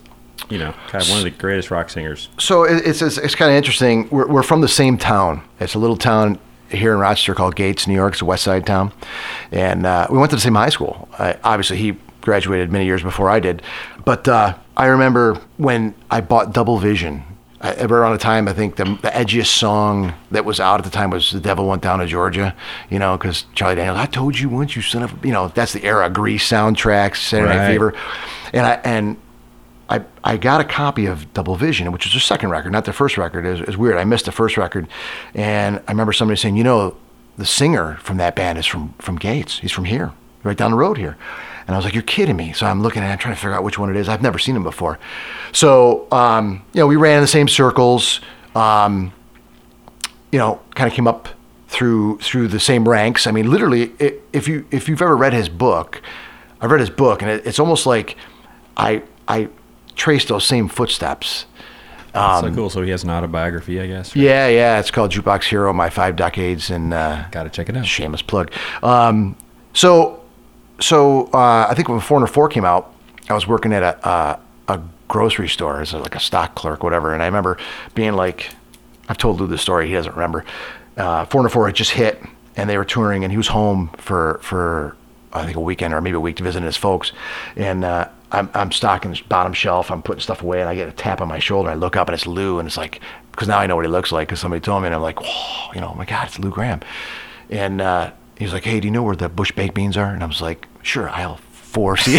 you know, kind of one of the greatest rock singers. So it, it's it's, it's kind of interesting. We're we're from the same town. It's a little town here in Rochester called Gates, New York. It's a West Side town, and uh, we went to the same high school. I, obviously, he graduated many years before I did, but uh, I remember when I bought Double Vision. I, around the time, I think the, the edgiest song that was out at the time was "The Devil Went Down to Georgia," you know, because Charlie Daniels, I told you once, you son of, a-" you know, that's the era. Grease soundtracks, Saturday Night Right. Fever, and I and I I got a copy of Double Vision, which was their second record, not their first record. It was, it was weird. I missed the first record, and I remember somebody saying, you know, the singer from that band is from from Gates. He's from here, right down the road here. And I was like, you're kidding me. So I'm looking at it, I'm trying to figure out which one it is. I've never seen him before. So, um, you know, we ran in the same circles, um, you know, kind of came up through through the same ranks. I mean, literally, it, if, you, if you've ever read his book, I've read his book, and it, it's almost like I, I traced those same footsteps. so cool. So he has an autobiography, I guess. Right? Yeah, yeah. It's called Jukebox Hero, My Five Decades, and uh, Got to check it out. shameless plug. Um, so... So uh, I think when Foreigner four came out, I was working at a a, a grocery store as a, like a stock clerk, whatever. And I remember being like, I've told Lou this story. He doesn't remember. Uh, Foreigner four had just hit, and they were touring, and he was home for for I think a weekend or maybe a week to visit his folks. And uh, I'm I'm stocking the bottom shelf. I'm putting stuff away, and I get a tap on my shoulder. I look up, and it's Lou, and it's like, because now I know what he looks like because somebody told me, and I'm like, whoa, you know, oh my God, it's Lou Gramm. And uh, he was like, hey, do you know where the Bush baked beans are? And I was like, sure, aisle four C.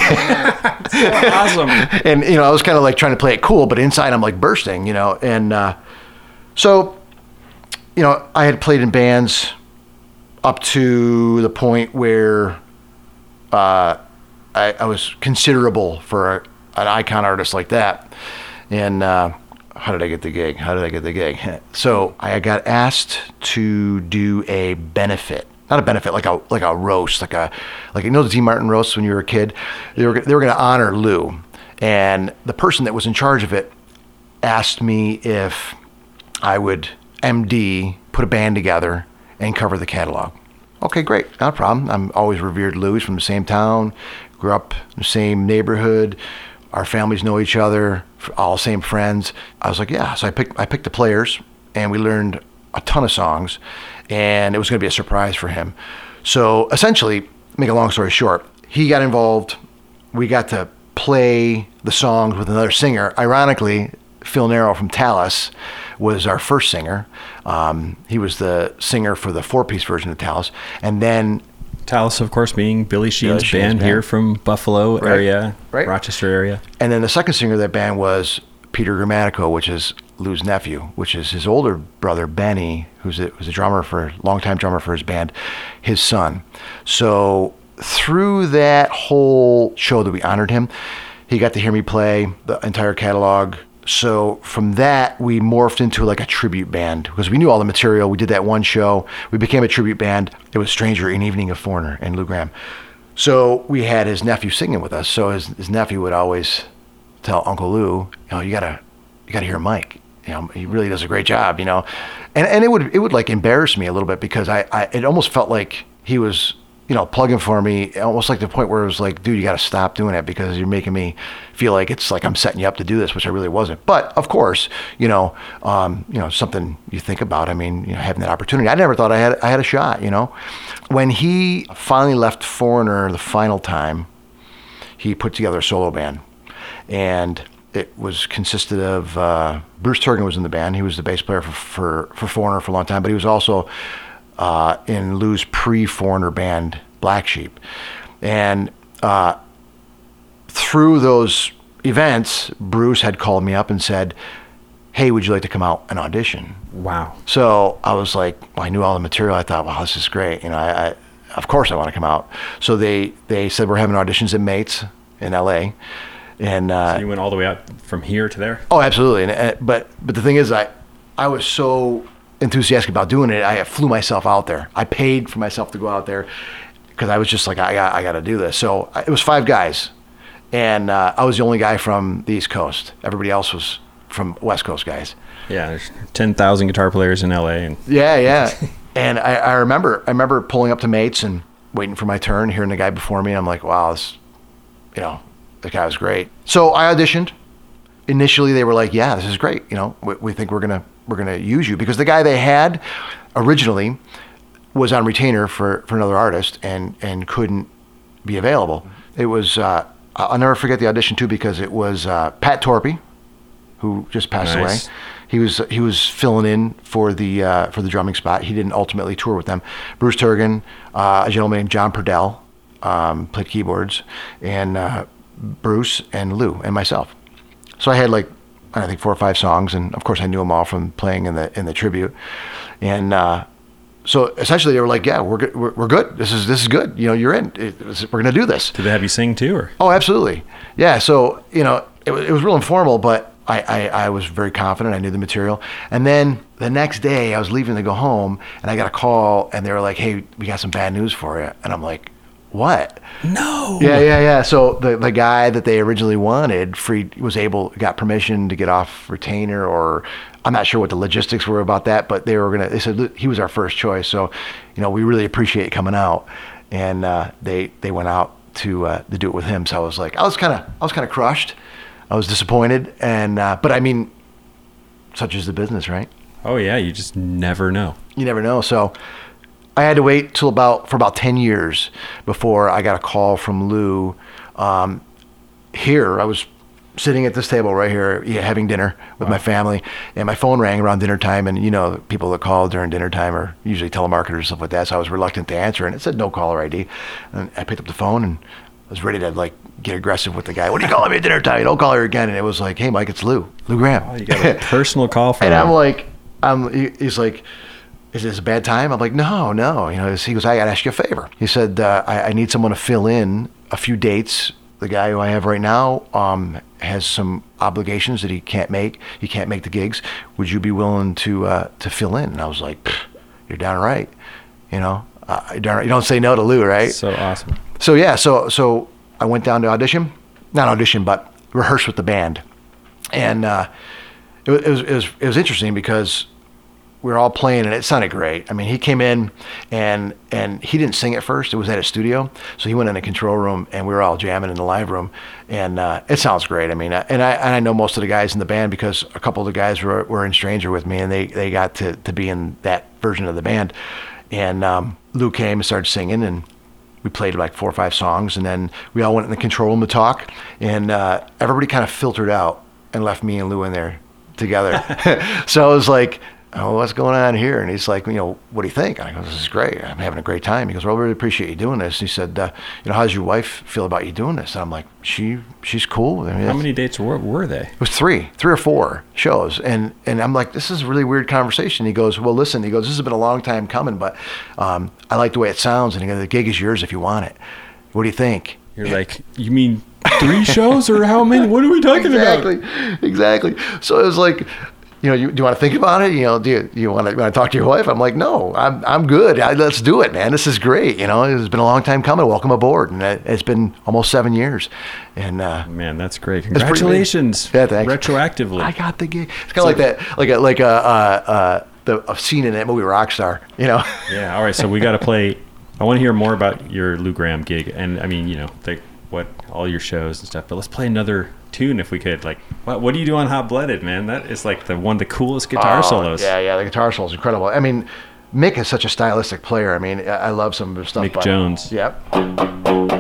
Awesome. And, you know, I was kind of like trying to play it cool, but inside I'm like bursting, you know. And uh, so, you know, I had played in bands up to the point where uh, I, I was considerable for a, an icon artist like that. And uh, how did I get the gig? How did I get the gig? So I got asked to do a benefit. Not a benefit, like a like a roast, like a like you know the Dean Martin roast when you were a kid. They were they were going to honor Lou, and the person that was in charge of it asked me if I would M D, put a band together, and cover the catalog. Okay, great, not a problem. I'm always revered Lou. He's from the same town, grew up in the same neighborhood. Our families know each other, all same friends. I was like, yeah. So I picked I picked the players, and we learned a ton of songs. And it was going to be a surprise for him. So essentially, make a long story short, he got involved. We got to play the songs with another singer. Ironically, Phil Narrow from Talus was our first singer. Um, he was the singer for the four-piece version of Talus. And then... Talus, of course, being Billy Sheehan's Billy Sheehan's band, band. here from Buffalo Right. area, Right. Rochester area. And then the second singer of that band was Peter Grammatico, which is Lou's nephew, which is his older brother, Benny, who's a, who's a drummer for, longtime drummer for his band, his son. So through that whole show that we honored him, he got to hear me play the entire catalog. So from that, we morphed into like a tribute band because we knew all the material. We did that one show. We became a tribute band. It was Stranger, An Evening of Foreigner, and Lou Gramm. So we had his nephew singing with us. So his, his nephew would always tell Uncle Lou, you know, you gotta, you gotta hear Mike. You know, he really does a great job. You know, and and it would it would like embarrass me a little bit because I, I it almost felt like he was, you know, plugging for me, almost like the point where it was like, dude, you gotta stop doing it because you're making me feel like it's like I'm setting you up to do this, which I really wasn't. But of course, you know, um, you know, something you think about. I mean, you know, having that opportunity. I never thought I had I had a shot. You know, when he finally left Foreigner the final time, he put together a solo band. And it was consisted of uh, Bruce Turgeon was in the band. He was the bass player for, for, for Foreigner for a long time, but he was also uh, in Lou's pre-Foreigner band, Black Sheep. And uh, through those events, Bruce had called me up and said, hey, would you like to come out and audition? Wow. So I was like, well, I knew all the material. I thought, wow, this is great. You know, I, I of course I want to come out. So they, they said we're having auditions at Mates in L A. And uh, So you went all the way out from here to there? oh, absolutely. And, uh, but but the thing is, I I was so enthusiastic about doing it. I flew myself out there. I paid for myself to go out there because I was just like, I got I got to do this. So I, it was five guys, and uh, I was the only guy from the East Coast. Everybody else was from West Coast guys. Yeah, there's ten thousand guitar players in L A. And Yeah, yeah. And I, I remember I remember pulling up to Mates and waiting for my turn, hearing the guy before me. And I'm like, wow, this, you know. The guy was great. So I auditioned, initially they were like, yeah, this is great. You know, we, we think we're gonna we're gonna use you, because the guy they had originally was on retainer for, for another artist and and couldn't be available. It was uh, I'll never forget the audition too, because it was uh, Pat Torpy, who just passed Nice. away. He was he was filling in for the uh, for the drumming spot. He didn't ultimately tour with them. Bruce Turgan, uh, a gentleman named John Purdell, um, played keyboards, and uh, Bruce and Lou and myself. So I had like I think four or five songs, and of course I knew them all from playing in the in the tribute. And uh, so essentially they were like, "Yeah, we're good. We're, we're good. This is this is good. You know, you're in. It, it's- we're gonna do this." Did they have you sing too, or? Oh, absolutely. Yeah. So, you know, it, wa- it was real informal, but I, I, I was very confident. I knew the material. And then the next day I was leaving to go home, and I got a call, and they were like, "Hey, we got some bad news for you." And I'm like, "What?" No. Yeah, yeah, yeah. So the the guy that they originally wanted free was able got permission to get off retainer, or I'm not sure what the logistics were about that, but they were gonna. They said "Look, he was our first choice, so you know we really appreciate you coming out, and uh, they they went out to uh, to do it with him. So I was like, I was kind of I was kind of crushed. I was disappointed, and uh, but I mean, such is the business, right? Oh yeah, you just never know. You never know. So I had to wait till about for about ten years before I got a call from Lou. Um, here, I was sitting at this table right here, yeah, having dinner with my family, and my phone rang around dinner time. And you know, people that call during dinner time are usually telemarketers and stuff like that. So I was reluctant to answer, and it said no caller I D. And I picked up the phone and I was ready to like get aggressive with the guy. "What are you calling me at dinner time? Don't call her again." And it was like, "Hey, Mike, it's Lou, Lou Graham." Oh, you got a personal call from And him. I'm like, I'm, he- he's like, "Is this a bad time?" I'm like, "No, no." You know, he goes, "I got to ask you a favor." He said, uh, I, I need someone to fill in a few dates. The guy who I have right now um, has some obligations that he can't make. He can't make the gigs. Would you be willing to uh, to fill in? And I was like, "Pfft, you're darn right. You know, uh, you're darn right. You don't say no to Lou, right? So awesome. So yeah, so so I went down to audition, not audition, but rehearse with the band, and uh, it, wa- it was it was it was interesting because we were all playing and it sounded great. I mean, he came in and and he didn't sing at first. It was at a studio, so he went in the control room and we were all jamming in the live room, and uh, it sounds great. I mean, I- and I and I know most of the guys in the band because a couple of the guys were were in Stranger with me, and they they got to to be in that version of the band, and um, Lou came and started singing, and we played like four or five songs, and then we all went in the control room to talk, and uh, everybody kind of filtered out and left me and Lou in there together. So I was like, "Oh, what's going on here?" And he's like, "You know, what do you think?" And I go, "This is great. I'm having a great time." He goes, "Well, I really appreciate you doing this." And he said, uh, "You know, how does your wife feel about you doing this?" And I'm like, "She, she's cool." I mean, How that's- many dates were, were they? it was three, three or four shows, and and I'm like, "This is a really weird conversation." He goes, "Well, listen," he goes, "this has been a long time coming, but um, I like the way it sounds." And he goes, "The gig is yours if you want it. What do you think?" You're like, you mean three shows or how many? What are we talking Exactly, about? exactly. So it was like, you know, you, do you want to think about it? You know, do you, you want to want to talk to your wife? I'm like, "No, I'm I'm good. I, let's do it, man. This is great. You know, it's been a long time coming. Welcome aboard." And it, it's been almost seven years, and uh, Man, that's great. pretty neat. Congratulations. Yeah, thanks. Retroactively. I got the gig. It's kind of like that, like a like a uh, uh, the a scene in that movie Rockstar. You know. Yeah. All right. So we got to play. I want to hear more about your Lou Graham gig, and I mean, you know, the, what all your shows and stuff. But let's play another tune if we could. Like, what, what do you do on Hot Blooded, man? That is like the one of the coolest guitar Oh, solos. Yeah, yeah, the guitar solo is incredible. I mean, Mick is such a stylistic player. I mean, I I love some of his stuff. Mick but- Jones. Yep.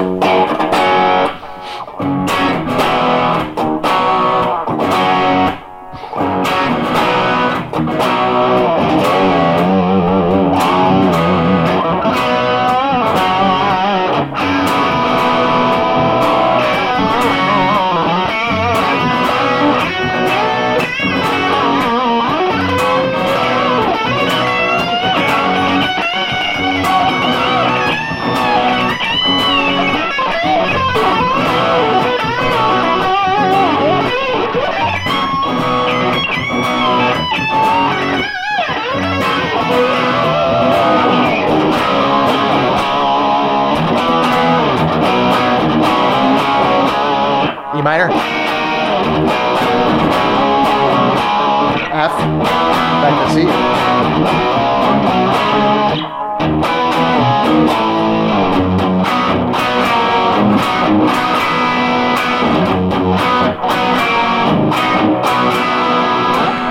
E minor. F. Back to C.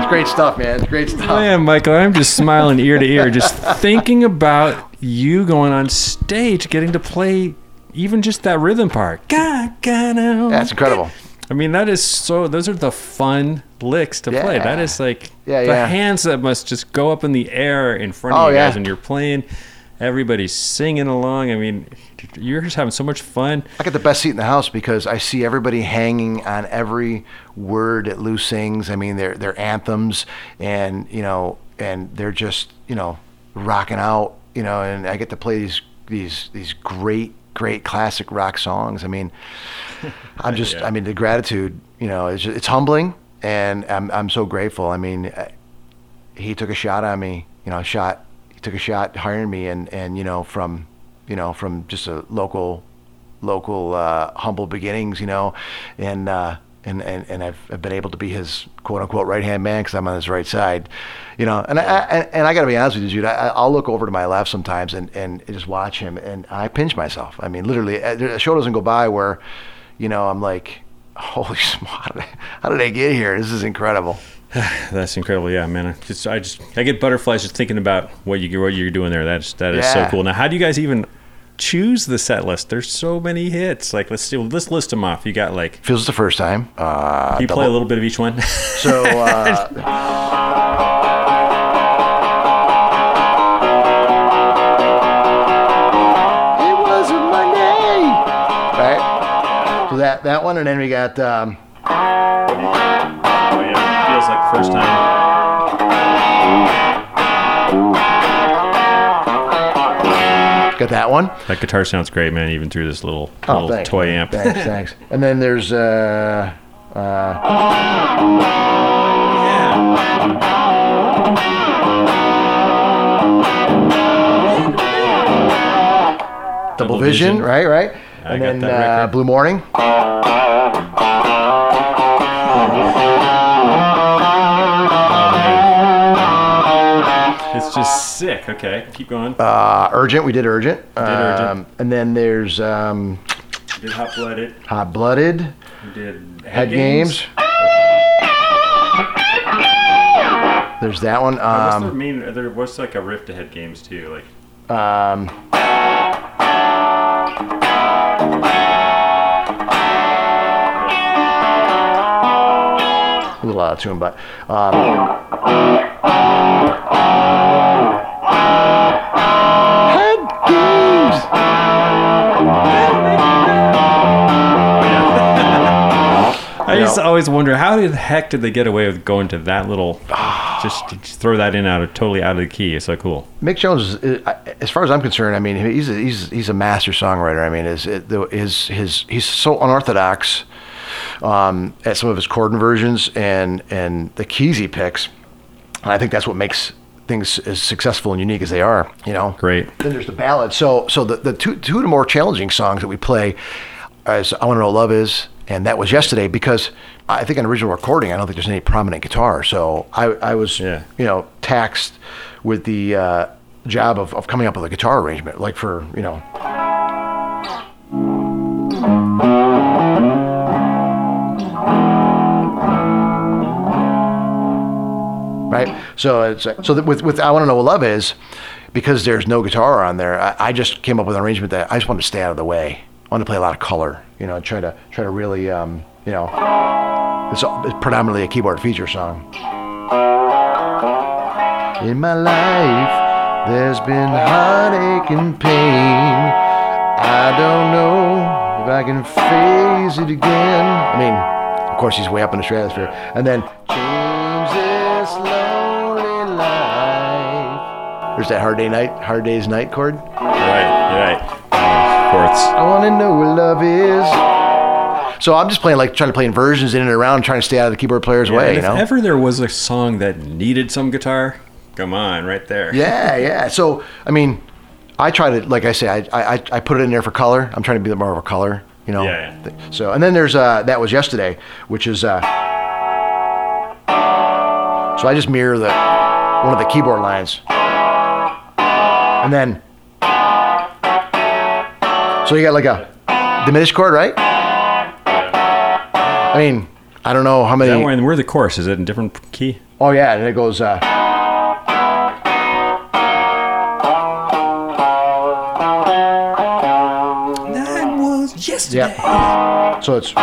great stuff, man. It's great stuff. Man, Michael, I'm just smiling ear to ear, just thinking about you going on stage, getting to play even just that rhythm part. That's incredible. I mean, that is so, those are the fun licks to Yeah. play. That is like Yeah, the yeah. hands that must just go up in the air in front of Oh, you guys yeah. and you're playing. Everybody's singing along. I mean, you're just having so much fun. I got the best seat in the house because I see everybody hanging on every word that Lou sings. I mean, they're they're anthems, and you know, and they're just you know rocking out. You know, and I get to play these these these great great classic rock songs. I mean, I'm just Yeah. I mean the gratitude. You know, it's just, it's humbling, and I'm I'm so grateful. I mean, I- he took a shot on me. You know, a shot. He took a shot hiring me, and and you know from. you know, from just a local, local, uh, humble beginnings, you know, and, uh, and, and, and I've, I've been able to be his quote unquote right-hand man because I'm on his right side, you know, and I, I and I gotta be honest with you, dude, I, I'll look over to my left sometimes and, and just watch him and I pinch myself. I mean, literally a show doesn't go by where, you know, I'm like, holy smokes, how did I, how did I get here? This is incredible. That's incredible, yeah, man. I just, I just, I get butterflies just thinking about what you, what you're doing there. That's, that is so Yeah. cool. Now, how do you guys even choose the set list? There's so many hits. Like, let's do, let's list them off. You got like, Feels the first time. Uh, you play a little bit of each one. So, uh, it was a Monday, right? So that that one, and then we got um, Oh, yeah, feels like the first time. got that one. That guitar sounds great, man. Even through this little, Oh, little thanks, toy man. amp. Thanks, thanks. And then there's uh, uh, Double, Double Vision, Vision. right, right. I And got then that uh, record. Blue Morning. It's just sick. Okay, keep going. Uh, Urgent, we did Urgent. did Urgent. Um, and then there's um, We did Hot Blooded. Hot Blooded, We did Head Games. There's that one. What's the Um, mean? There was like a riff to Head Games too. Like, um, a little out of tune, but um, Head Games. I used to always wonder how the heck did they get away with going to that little, just, to just throw that in out of totally out of the key. It's so cool. Mick Jones, is, uh, as far as I'm concerned, I mean, he's a, he's he's a master songwriter. I mean, is his his he's so unorthodox um, at some of his chord inversions and and the keys he picks. And I think that's what makes things as successful and unique as they are. You know, Great. Then there's the ballad. So so the the two two of the more challenging songs that we play is "I Want to Know What Love Is," and "That Was Yesterday," because I think on original recording, I don't think there's any prominent guitar. So I I was Yeah. you know taxed with the uh, job of, of coming up with a guitar arrangement, like for you know. Right, so it's so that with with I Want to Know What Love Is, because there's no guitar on there. I, I just came up with an arrangement that I just wanted to stay out of the way. I wanted to play a lot of color, you know, try to try to really, um, you know, it's, it's predominantly a keyboard feature song. In my life, there's been heartache and pain. I don't know if I can face it again. I mean, of course, he's way up in the stratosphere, and then change this lonely life. There's that hard day night, hard day's night chord. Right, right. Uh, fourths. I want to know what love is. So I'm just playing, like, trying to play inversions in and around, trying to stay out of the keyboard player's Yeah, way, and you if know? ever there was a song that needed some guitar, come on, right there. Yeah, yeah. So, I mean, I try to, like I say, I, I, I put it in there for color. I'm trying to be more of a color, you know? Yeah, yeah. So, and then there's, uh, That Was Yesterday, which is, uh, so I just mirror the, one of the keyboard lines. And then, so you got like a diminished chord, right? I mean, I don't know how Is many. that one, where the chorus? Is it in different key? Oh yeah, and it goes. Uh, That was yesterday. Yep. So it's.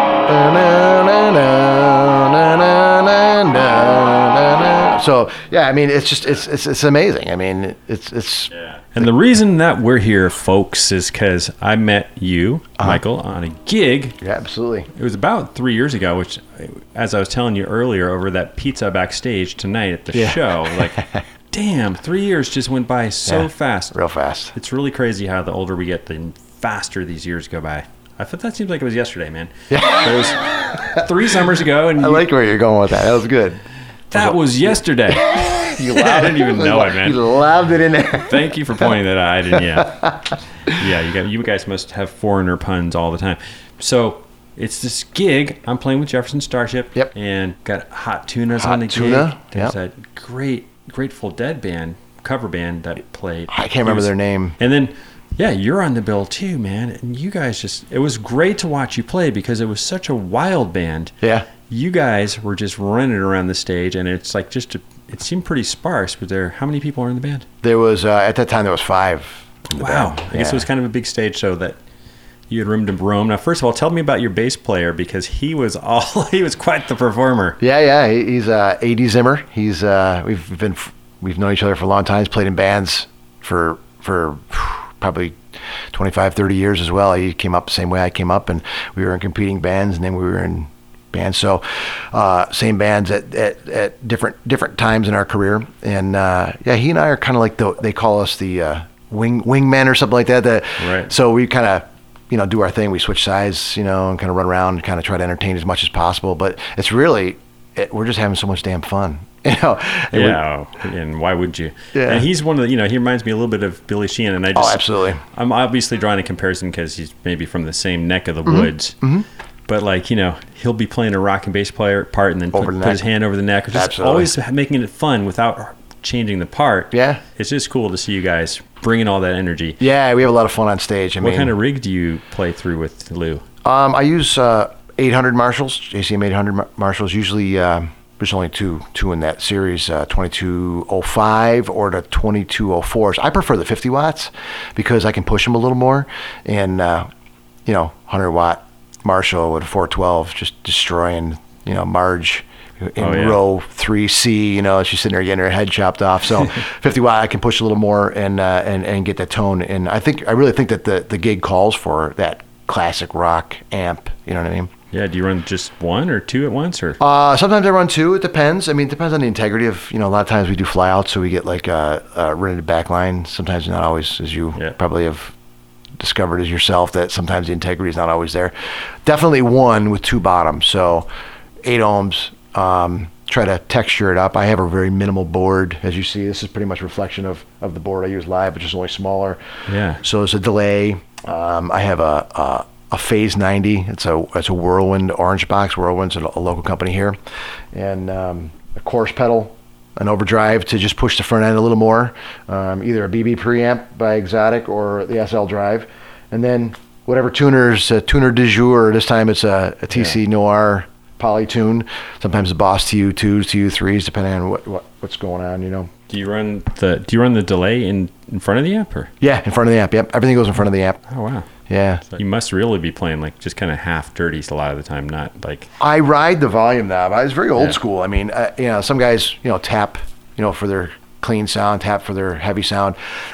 So yeah, I mean, it's just it's it's it's amazing. I mean, it's it's. Yeah. And the reason that we're here, folks, is because I met you, uh-huh. Michael, on a gig. Yeah, absolutely. It was about three years ago, which, as I was telling you earlier, over that pizza backstage tonight at the yeah. show, like, damn, three years just went by so yeah, fast. Real fast. It's really crazy how the older we get, the faster these years go by. I thought that seems like it was yesterday, man. Yeah. It was three summers ago. And I you, like where you're going with that. That was good. That was yesterday. You I didn't even know it, man. You lobbed it in there. Thank you for pointing that out. I didn't. Yeah, yeah. You got you guys must have foreigner puns all the time. So it's this gig. I'm playing with Jefferson Starship. Yep. And got Hot Tunas Hot on the Tuna, gig. There's yep. that great Grateful Dead band cover band that played. I can't remember was, their name. And then. Yeah, you're on the bill too, man. And you guys just, it was great to watch you play because it was such a wild band. Yeah. You guys were just running around the stage and it's like just, a, it seemed pretty sparse. Was there, how many people were in the band? There was, uh, at that time, there was five. In the Wow. band. I guess yeah. it was kind of a big stage show that you had room to roam. Now, first of all, tell me about your bass player because he was all, he was quite the performer. Yeah, yeah. He, he's uh, A D Zimmer. He's, uh, we've been, we've known each other for a long time. He's played in bands for, for probably twenty-five, thirty years as well. He came up the same way I came up, and we were in competing bands, and then we were in bands. So, uh, same bands at, at, at different different times in our career. And uh, yeah, he and I are kind of like the, they call us the uh, wing wingmen or something like that. The, right. So we kind of, you know, do our thing. We switch sides, you know, and kind of run around and kind of try to entertain as much as possible. But it's really, it, we're just having so much damn fun. You know, and yeah, we, and why would you? Yeah. And he's one of the, you know, he reminds me a little bit of Billy Sheehan, and I just, oh, absolutely. I'm obviously drawing a comparison because he's maybe from the same neck of the mm-hmm. woods, mm-hmm. but like, you know, he'll be playing a rock and bass player part and then over put, the put his hand over the neck, or just absolutely. always making it fun without changing the part. Yeah, it's just cool to see you guys bringing all that energy. Yeah, we have a lot of fun on stage. I what mean, kind of rig do you play through with Lou? Um, I use uh, eight hundred Marshalls, J C M eight hundred Marshalls. Usually, uh, there's only two two in that series, uh, twenty-two oh five or the twenty-two oh fours. I prefer the fifty watts because I can push them a little more. And, uh, you know, one hundred watt Marshall with a four twelve just destroying, you know, Marge in oh, yeah. row three C, you know, she's sitting there getting her head chopped off. So fifty watt, I can push a little more and, uh, and, and get that tone. And I think, I really think that the, the gig calls for that classic rock amp, you know what I mean? Yeah, do you run just one or two at once, or? Uh, sometimes I run two. It depends. I mean, it depends on the integrity of, you know, a lot of times we do flyouts, so we get like a, a rented backline. Sometimes not always, as you yeah. probably have discovered as yourself, that sometimes the integrity is not always there. Definitely one with two bottoms, so eight ohms. Um, try to texture it up. I have a very minimal board, as you see. This is pretty much a reflection of, of the board I use live, which is only smaller. Yeah. So there's a delay. Um, I have a, a a Phase ninety. It's a it's a Whirlwind orange box. Whirlwind's a, a local company here, and um, a chorus pedal, an overdrive to just push the front end a little more. Um, either a B B preamp by Exotic or the S L drive, and then whatever tuners, uh, tuner du jour. This time it's a, a T C yeah. Noir Polytune. Sometimes the Boss T U twos, T U threes, depending on what, what what's going on. You know. Do you run the Do you run the delay in, in front of the amp, or? Yeah, in front of the amp. Yep, everything goes in front of the amp. Oh wow. Yeah. So you must really be playing like just kind of half dirty a lot of the time, not like. I ride the volume knob. I was very old yeah. school. I mean, uh, you know, some guys, you know, tap, you know, for their clean sound, tap for their heavy sound.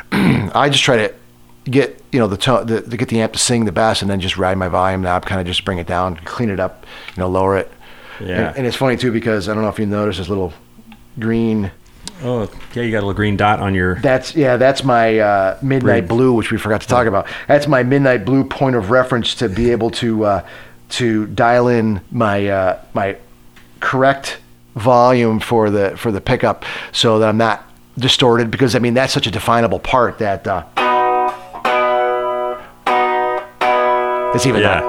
I just try to get, you know, the tone, the, to get the amp to sing the best, and then just ride my volume knob, kind of just bring it down, clean it up, you know, lower it. Yeah. And, and it's funny too because I don't know if you noticed this little green. Oh, yeah, you got a little green dot on your... That's, yeah, that's my uh, Midnight Bridge. Blue, which we forgot to talk about. That's my Midnight Blue point of reference to be able to uh, to dial in my uh, my correct volume for the for the pickup so that I'm not distorted, because, I mean, that's such a definable part that uh, it's even Yeah. not.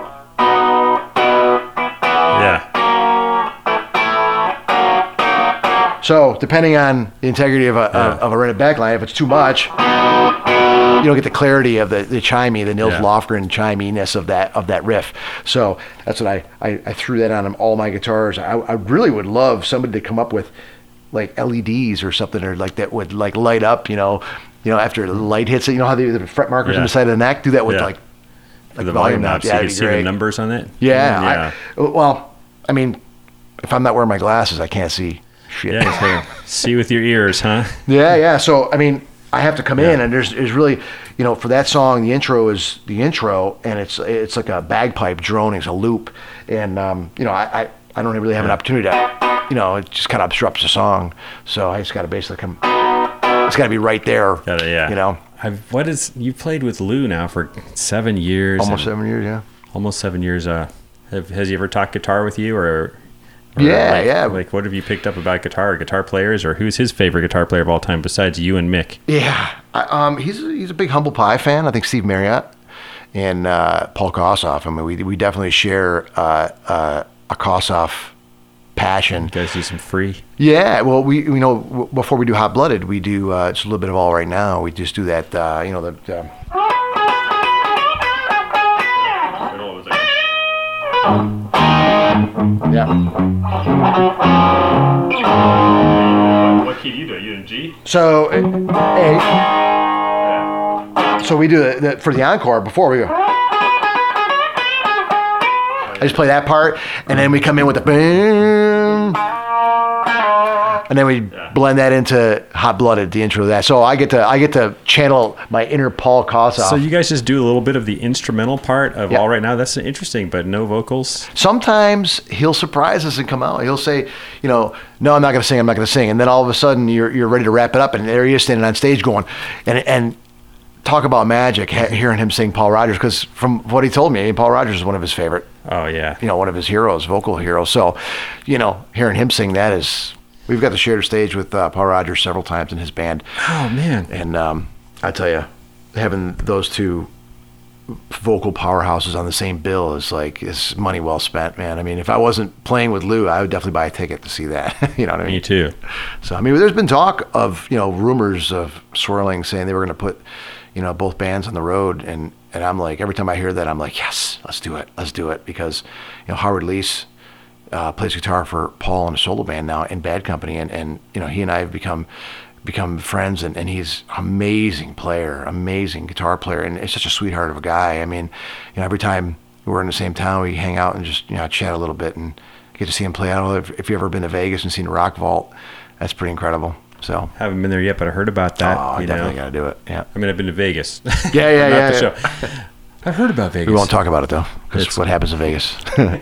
Yeah. So depending on the integrity of a Yeah. of, of a rented backline, if it's too much, you don't get the clarity of the the chimey, the Nils Yeah. Lofgren chiminess of that of that riff. So that's what I, I, I threw that on all my guitars. I, I really would love somebody to come up with like L E Ds or something, or like that would like light up, you know, you know after the light hits it. You know how they the fret markers Yeah. on the side of the neck do that with Yeah. like like the volume knob, knobs. so Yeah, you it'd can be see the great. numbers on it. Yeah. yeah. I, well, I mean, if I'm not wearing my glasses, I can't see shit. Yeah, so see with your ears, huh? Yeah, yeah. So I mean, I have to come in, and there's there's really, you know, for that song, the intro is the intro, and it's it's like a bagpipe droning, it's a loop, and um, you know, I, I I don't really have an opportunity to, you know, it just kind of obstructs the song, so I just got to basically come, it's got to be right there, Gotta, yeah. you know, I've, what is you played with Lou now for seven years? almost and- seven years, yeah. Almost seven years. Uh, have, has he ever talked guitar with you, or? or Yeah, like, yeah. Like, what have you picked up about guitar, guitar players, or who's his favorite guitar player of all time besides you and Mick? Yeah, I, um, he's he's a big Humble Pie fan. I think Steve Marriott and uh, Paul Kossoff. I mean, we we definitely share uh, uh, a Kossoff passion. You guys do some free. Yeah, well, we you know w- before we do Hot Blooded, we do uh, it's a little bit of all right now. We just do that, uh, you know, the. the yeah. What key do you do? You in G? So, uh, A. So we do the, the for the encore before we go. I just play that part, and then we come in with the boom, and then we blend that into Hot Blooded, the intro to that. So I get to I get to channel my inner Paul Kossoff. So you guys just do a little bit of the instrumental part of Yeah. All Right Now. That's interesting, but no vocals. Sometimes he'll surprise us and come out. He'll say, you know, no, I'm not going to sing. I'm not going to sing. And then all of a sudden, you're you're ready to wrap it up, and there he is standing on stage going, and and talk about magic, ha- hearing him sing Paul Rogers, because from what he told me, Paul Rogers is one of his favorite, Oh yeah. you know, one of his heroes, vocal heroes. So, you know, hearing him sing that is, we've got to share the stage with uh, Paul Rogers several times in his band. Oh man. And um, I tell you, having those two vocal powerhouses on the same bill is like, it's money well spent, man. I mean, if I wasn't playing with Lou, I would definitely buy a ticket to see that. You know what I mean? Me too. So, I mean, there's been talk of, you know, rumors of swirling saying they were going to put, you know, both bands on the road. And, and I'm like, every time I hear that, I'm like, yes, let's do it. Let's do it. Because, you know, Howard Leese uh, plays guitar for Paul in a solo band now in Bad Company. And, and you know, he and I have become become friends, and, and he's amazing player, amazing guitar player. And it's such a sweetheart of a guy. I mean, you know, every time we're in the same town, we hang out and just, you know, chat a little bit and get to see him play. I don't know if, if you've ever been to Vegas and seen Rock Vault. That's pretty incredible. So, Haven't been there yet, but I heard about that. oh, I you definitely know. got to do it. Yeah. I mean, I've been to Vegas. Yeah, yeah, Not yeah, the yeah. show. I've heard about Vegas. We won't talk about it though, because It's- what happens in Vegas.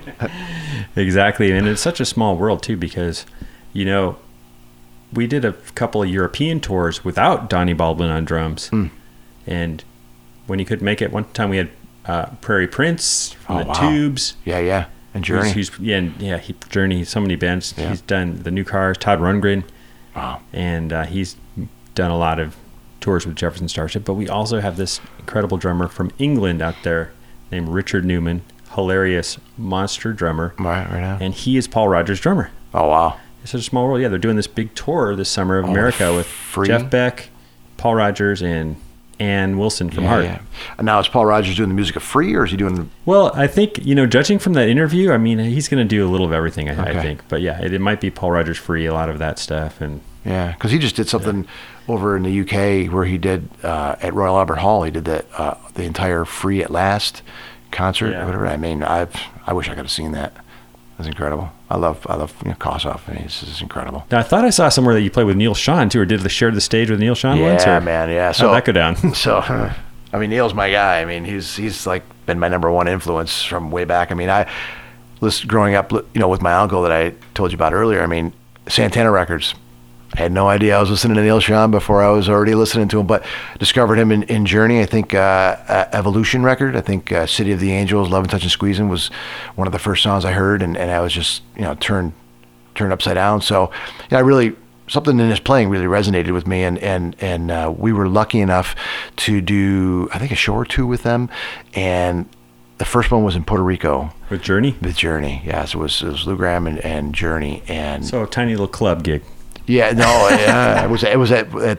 Exactly, and it's such a small world too, because you know we did a couple of European tours without Donnie Baldwin on drums, Mm. and when he couldn't make it, one time we had uh, Prairie Prince from Oh, the wow. Tubes. Yeah, yeah. And Journey. Who's, who's, yeah, and, yeah, he Journey. So many bands. Yeah. He's done the New Cars, Todd Rundgren, Wow. and uh, he's done a lot of tours with Jefferson Starship. But we also have this incredible drummer from England out there named Richard Newman, hilarious monster drummer, Right, right now. and he is Paul Rogers' drummer. Oh, wow. It's such a small world. Yeah, they're doing this big tour this summer of Oh, America with free? Jeff Beck, Paul Rogers, and Ann Wilson from Yeah, Heart. yeah. And now is Paul Rogers doing the music of free, or is he doing? Well, I think, you know, judging from that interview, I mean, he's going to do a little of everything, I, Okay. I think. But yeah, it, it might be Paul Rogers free, a lot of that stuff. And Yeah, because he just did something over in the U K where he did uh, at Royal Albert Hall. He did that uh, the entire Free at Last concert, Yeah. or whatever. I mean, I I wish I could have seen that. That's incredible. I love I love you know, Kossoff. I mean, this is incredible. now, I thought I saw somewhere that you played with Neil Sean, too, or did the share the stage with Neil Sean once? Yeah, Or man. Yeah. So how'd that go down? So, I mean, Neil's my guy. I mean, he's he's like been my number one influence from way back. I mean, I listen growing up, you know, with my uncle that I told you about earlier. I mean, Santana Records. I had no idea I was listening to Neil Sean before I was already listening to him, but discovered him in, in Journey. I think uh, uh, Evolution record. I think uh, City of the Angels, Lovin' Touchin' Squeezin' was one of the first songs I heard, and, and I was just, you know, turned turned upside down. So, yeah, I really, something in his playing really resonated with me, and and and uh, we were lucky enough to do, I think, a show or two with them, and the first one was in Puerto Rico With Journey? with Journey. Yeah, so it was, it was Lou Gramm and, and Journey, and So a tiny little club gig. yeah, no, yeah, it was it was at at their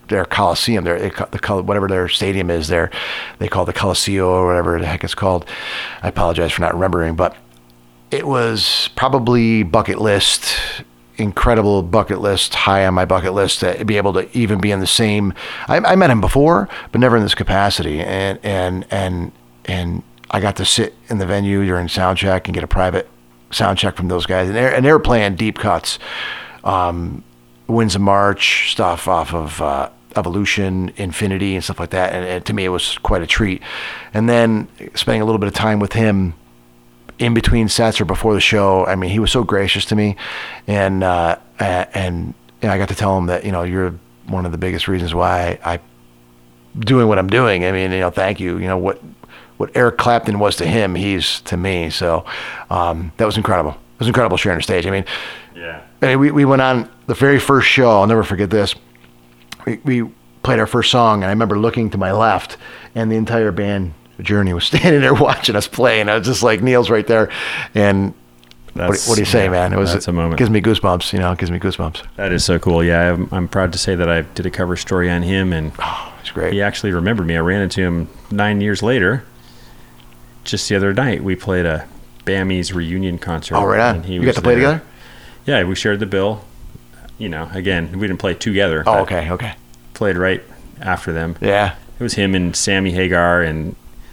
their Coliseum, their they call- the col- whatever their stadium is there, they call it the Coliseo or whatever the heck it's called. I apologize for not remembering, but it was probably bucket list, incredible bucket list, high on my bucket list to be able to even be in the same. I, I met him before, but never in this capacity, and and and and I got to sit in the venue during sound check and get a private sound check from those guys, and they and they were playing deep cuts, um, Winds of March stuff off of uh, Evolution, Infinity, and stuff like that. And, and to me, it was quite a treat. And then spending a little bit of time with him in between sets or before the show. I mean, he was so gracious to me, and uh, and, and I got to tell him that, you know, you're one of the biggest reasons why I, I doing what I'm doing. I mean, you know, thank you. You know what what Eric Clapton was to him, he's to me. So um, that was incredible. It was incredible sharing the stage. I mean, Yeah. I mean, we we went on the very first show. I'll never forget this. We, we played our first song, and I remember looking to my left, and the entire band Journey was standing there watching us play, and I was just like, Neil's right there, and what, That's- what do you say, yeah, man? It was that's a moment. Gives me goosebumps, you know. It gives me goosebumps. That is so cool. Yeah, I'm, I'm proud to say that I did a cover story on him, and Oh, it's great. he actually remembered me. I ran into him nine years later. Just the other night, we played a Bammies reunion concert. Oh, right on. and he You was got to play there. together? Yeah, we shared the bill. You know, again, we didn't play together. Oh, but okay, okay. Played right after them. Yeah. It was him and Sammy Hagar and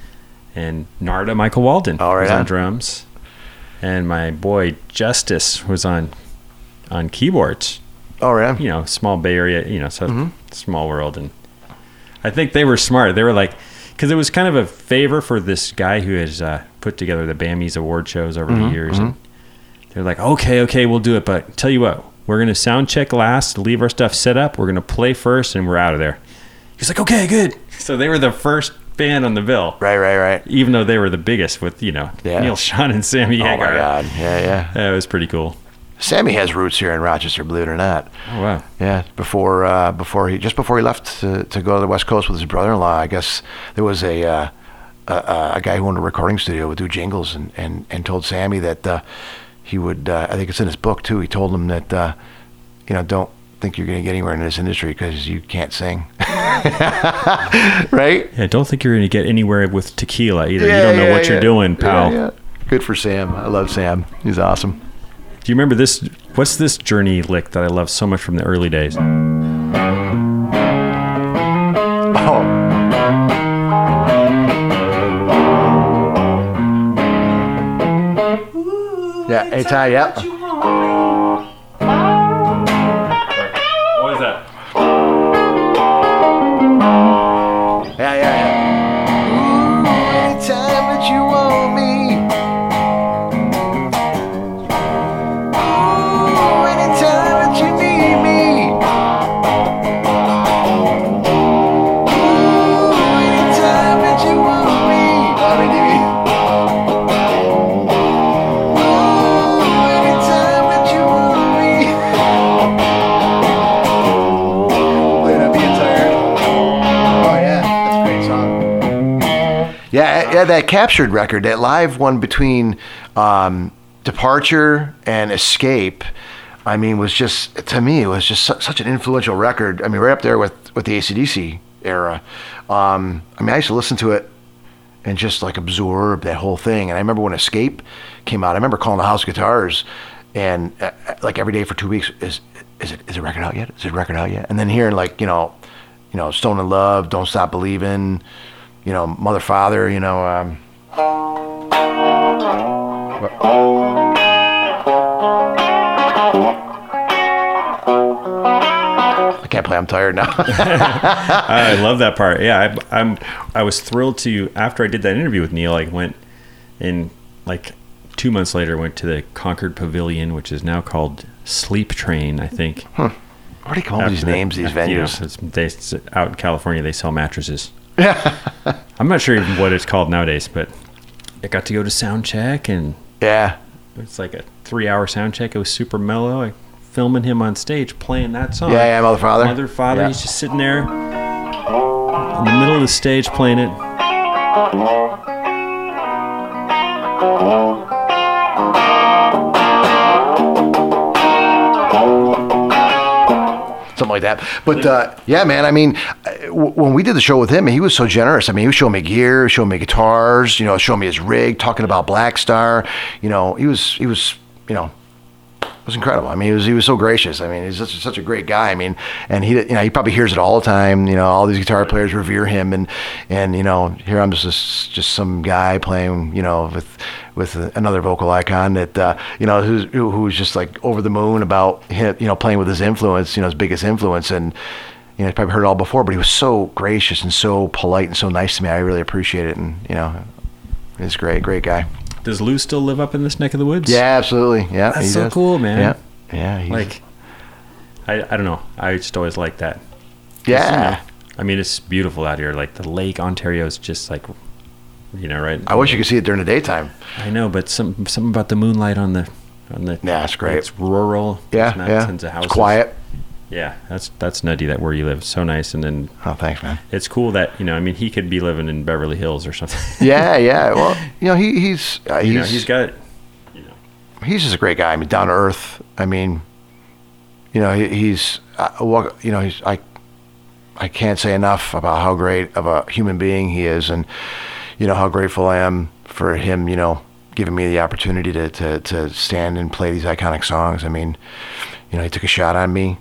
and Narda Michael Walden Oh, right was on on. drums, and my boy Justice was on on keyboards. Oh, right. You know, small Bay Area. You know, so Mm-hmm. small world, and I think they were smart. They were like, because it was kind of a favor for this guy who has uh, put together the Bammies award shows over Mm-hmm, the years, and they're like, okay, okay, we'll do it, but tell you what, we're gonna sound check last, leave our stuff set up, we're gonna play first, and we're out of there. He's like, okay, good. So they were the first band on the bill, Right, right, right. even though they were the biggest with, you know, Yeah. Neil Sean and Sammy Oh, my Hagar. God. Yeah, yeah. That was pretty cool. Sammy has roots here in Rochester, believe it or not. Oh wow. Yeah, before uh, before he just before he left to, to go to the West Coast with his brother-in-law, I guess there was a uh, a, a guy who owned a recording studio would do jingles, and, and, and told Sammy that uh, he would. Uh, I think it's in his book too. He told him that uh, you know, don't think you're going to get anywhere in this industry because you can't sing, right? Yeah, don't think you're going to get anywhere with tequila either. Yeah, you don't know yeah, what you're yeah. doing, pal. Yeah, yeah. Good for Sam. I love Sam. He's awesome. Do you remember this? What's this Journey lick that I love so much from the early days? Oh. Yeah, anytime, yep. What is that? Yeah, yeah, yeah. Ooh, anytime that you want me. Ooh, anytime that you need me. Ooh, anytime that you want me. Oh, they do me. Ooh, anytime that you want me. Wait, I'm being tired. Oh yeah, that's a great song. Yeah, yeah, that Captured record, that live one between um, Departure and Escape, I mean, was just, to me, it was just su- such an influential record. I mean, right up there with, with the A C D C era. Um, I mean, I used to listen to it and just like absorb that whole thing. And I remember when Escape came out, I remember calling the House of Guitars, and uh, like every day for two weeks, is is it is it record out yet? Is it record out yet? And then hearing like, you know, you know, Stone in Love, Don't Stop Believing, you know, Mother Father, you know. Um, I can't play. I'm tired now. I love that part. Yeah, I, I'm. I was thrilled to after I did that interview with Neil. I went and like two months later went to the Concord Pavilion, which is now called Sleep Train, I think. Where do you come up with these After the- names, these you know, venues? it's, they, it's out in California, they sell mattresses. I'm not sure even what it's called nowadays, but I got to go to sound check, and Yeah. it's like a three-hour sound check. It was super mellow. I filming him on stage playing that song. Yeah, yeah, Mother Father. Mother Father. Yeah. He's just sitting there in the middle of the stage playing it. Something like that. But uh, yeah, man. I mean, uh, w- when we did the show with him, he was so generous. I mean, he was showing me gear, showing me guitars, you know, showing me his rig, talking about Black Star. You know, he was he was you know. It was incredible. I mean, he was he was so gracious. I mean, he's such such a great guy. I mean, and he you know he probably hears it all the time. You know, all these guitar players revere him, and and you know here I'm just this, just some guy playing you know with with another vocal icon that uh, you know who's who's just like over the moon about him, you know playing with his influence, you know his biggest influence, and you know he's probably heard it all before. But he was so gracious and so polite and so nice to me. I really appreciate it, and you know he's great, great guy. Does Lou still live up in this neck of the woods? Yeah, absolutely. Yeah, That's he so does. cool, man. Yeah, yeah. He's, Like, I, I don't know. I just always like that. yeah. I mean, it's beautiful out here. Like, the Lake Ontario is just like, you know, right? I wish you could see it during the daytime. I know, but some something about the moonlight on the on the. Yeah, it's great. It's rural. Yeah, There's not yeah. tons of houses. It's quiet. Yeah, that's that's nutty that where you live. So nice, and then Oh, thanks, man. it's cool that you know. I mean, he could be living in Beverly Hills or something. Yeah, yeah. Well, you know, he, he's uh, he's you know, he's got. You know, he's just a great guy. I mean, down to earth. I mean, you know, he, he's uh, well, you know, he's I I can't say enough about how great of a human being he is, and you know how grateful I am for him. You know, giving me the opportunity to to to stand and play these iconic songs. I mean, you know, he took a shot on me,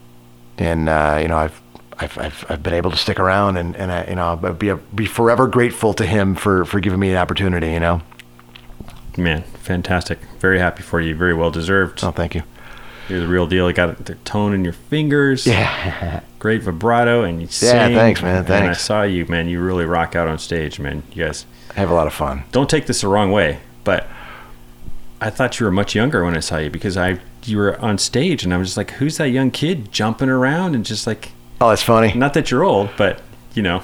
and uh, you know, I've. I've, I've I've been able to stick around, and, and I, you know, I'll be be forever grateful to him for, for giving me an opportunity. You know. man, fantastic. Very happy for you. Very well deserved. Oh, thank you. You're the real deal. You got the tone in your fingers. Yeah. Great vibrato, and you sing. Yeah, thanks, man. And Thanks. I saw you, man. You really rock out on stage, man. You guys I have a lot of fun. don't take this the wrong way, but I thought you were much younger when I saw you because I you were on stage, and I was just like, "Who's that young kid jumping around?" And just like, Oh, that's funny. not that you're old, but you know,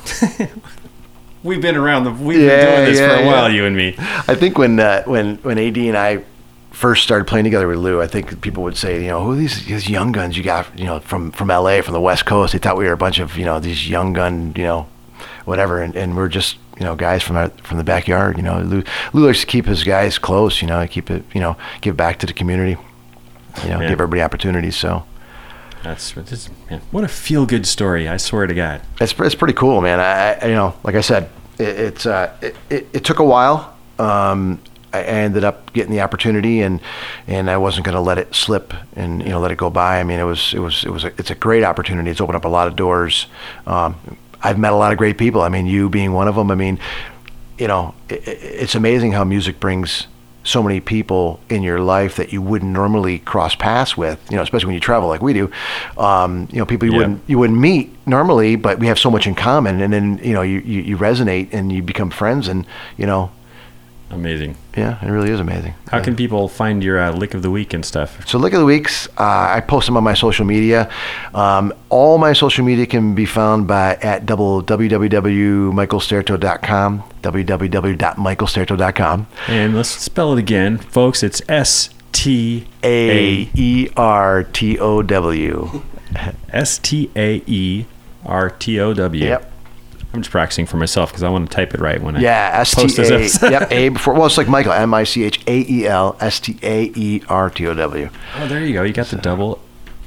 we've been around the we've Yeah, been doing this yeah, for a while, yeah. you and me. I think when uh, when when A D and I first started playing together with Lou, I think people would say, you know, who are these these young guns you got, you know, from from L A, from the West Coast? They thought we were a bunch of, you know, these young gun, you know, whatever, and, and we're just, you know, guys from our, from the backyard. You know, Lou Lou likes to keep his guys close. You know, keep it, you know, give back to the community. You know, Yeah. give everybody opportunities. So That's this, man, what a feel good story. I swear to God. it's it's pretty cool, man. I, I you know, like I said, it, it's uh, it, it, it took a while. Um, I ended up getting the opportunity, and and I wasn't going to let it slip and you know let it go by. I mean, it was it was it was a, it's a great opportunity. It's opened up a lot of doors. Um, I've met a lot of great people. I mean, you being one of them. I mean, you know, it, it's amazing how music brings so many people in your life that you wouldn't normally cross paths with, you know, especially when you travel like we do. Um, you know, people you Yeah. wouldn't you wouldn't meet normally, but we have so much in common, and then you know you, you, you resonate and you become friends, and you know, Amazing. yeah, it really is amazing. How Yeah. can people find your uh, lick of the week and stuff? So Lick of the Weeks, uh, I post them on my social media. Um, all my social media can be found by at w w w dot michael sterto dot com, w w w dot michael sterto dot com. And let's spell it again, folks. It's S T A E R T O W. S T A E R T O W. Yep. I'm just practicing for myself because I want to type it right when I Yeah, S post T this A. episode. Yep, A before. Well, it's like Michael, M I C H A E L S T A E R T O W. Oh, there you go. You got the double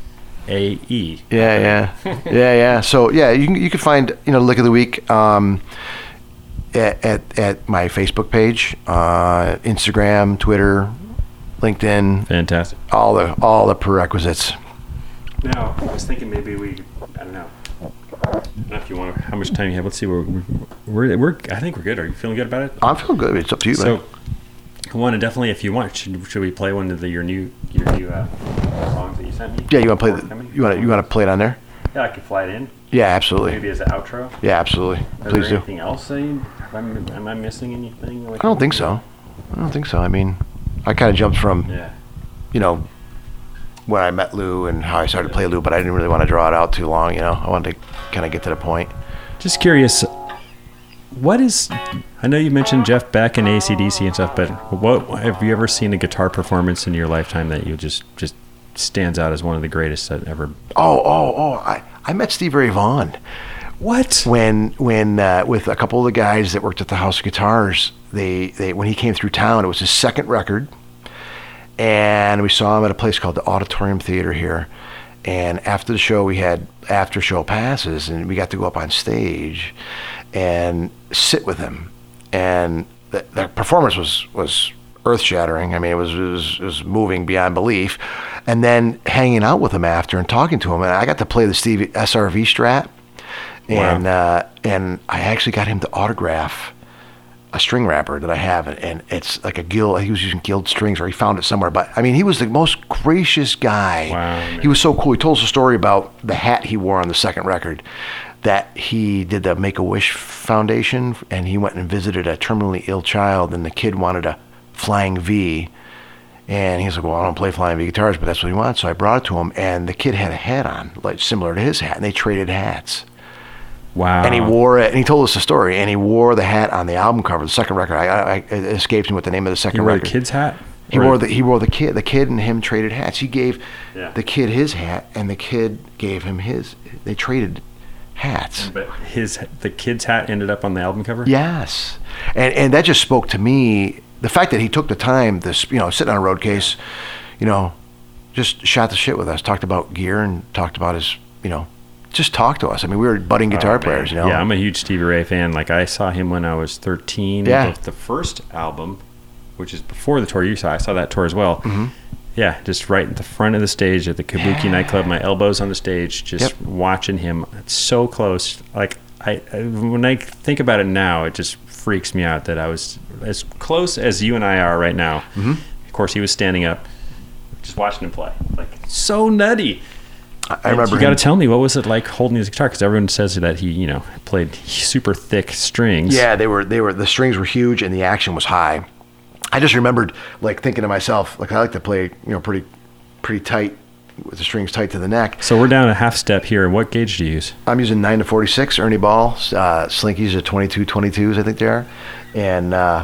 A E. Yeah, yeah, yeah, yeah. So yeah, you can you can find you know Lick of the Week um, at, at at my Facebook page, uh, Instagram, Twitter, LinkedIn, Fantastic. all the all the prerequisites. Now, I was thinking maybe we, I don't know. I don't know if you want to, how much time you have. Let's see. We're, we're, we're, I think we're good. Are you feeling good about it? I'm feeling good. It's up to you, So, man. I want to definitely, if you want, should, should we play one of the, your new your new uh, songs that you sent me? Yeah, you want to play? Forthcoming? The, you want to you want to play it on there? Yeah, I could fly it in. Yeah, absolutely. Maybe as an outro. Yeah, absolutely. Is Please there do. anything else that you, am, I, am I missing anything? I don't think so. I don't think so. I mean, I kind of jumped from Yeah. you know, when I met Lou and how I started to play Lou, but I didn't really want to draw it out too long, you know. I wanted to kind of get to the point. Just curious, what is, I know you mentioned Jeff Beck and A C D C and stuff, but what, have you ever seen a guitar performance in your lifetime that you just, just stands out as one of the greatest that ever? Oh, oh, oh, I, I met Steve Ray Vaughan What? when, when uh, with a couple of the guys that worked at the House of Guitars. They, they, when he came through town, it was his second record. And we saw him at a place called the Auditorium Theater here. And after the show, we had after show passes, and we got to go up on stage and sit with him. And the, the performance was was earth shattering. I mean, it was, it was it was moving beyond belief. And then hanging out with him after and talking to him, and I got to play the Steve S R V Strat, and Wow. uh, and I actually got him to autograph a string wrapper that I have, and, and it's like a gill. He was using gilled strings, or he found it somewhere. But I mean, he was the most gracious guy. Wow, man. He was so cool. He told us a story about the hat he wore on the second record, that he did the Make-A-Wish Foundation, and he went and visited a terminally ill child, and the kid wanted a Flying V. And he's like, well, I don't play Flying V guitars, but that's what he wants. So I brought it to him, and the kid had a hat on, like similar to his hat, and they traded hats. Wow. And he wore it, and he told us the story, and he wore the hat on the album cover, the second record. I, I, it escapes me what the name of the He second wore record. the kid's hat? He Or- wore the he wore the kid. The kid and him traded hats. He gave Yeah. the kid his hat, and the kid gave him his. They traded hats. But his the kid's hat ended up on the album cover? Yes, and and that just spoke to me. The fact that he took the time, this you know, sitting on a road case, you know, just shot the shit with us, talked about gear and talked about his, you know, just talked to us. I mean, we were budding guitar Oh, man. players, you know. Yeah, I'm a huge Stevie Ray fan. Like, I saw him when I was thirteen. Yeah. The, the first album, which is before the tour you saw, I saw that tour as well. Mm-hmm. Yeah, just right at the front of the stage at the Kabuki Yeah. nightclub, my elbows on the stage, just Yep. watching him. It's so close. Like, I, I when I think about it now, it just freaks me out that I was as close as you and I are right now. Mm-hmm. Of course, he was standing up, just watching him play. Like, so nutty. I, I remember You got to him- tell me, what was it like holding his guitar? Because everyone says that he, you know, played super thick strings. Yeah, they were they were the strings were huge and the action was high. I just remembered like thinking to myself, like I like to play, you know, pretty pretty tight with the strings tight to the neck. So we're down a half step here. What gauge do you use? I'm using nine to forty-six Ernie Ball, uh, Slinkies are twenty-two twenty-twos, I think they are, and uh,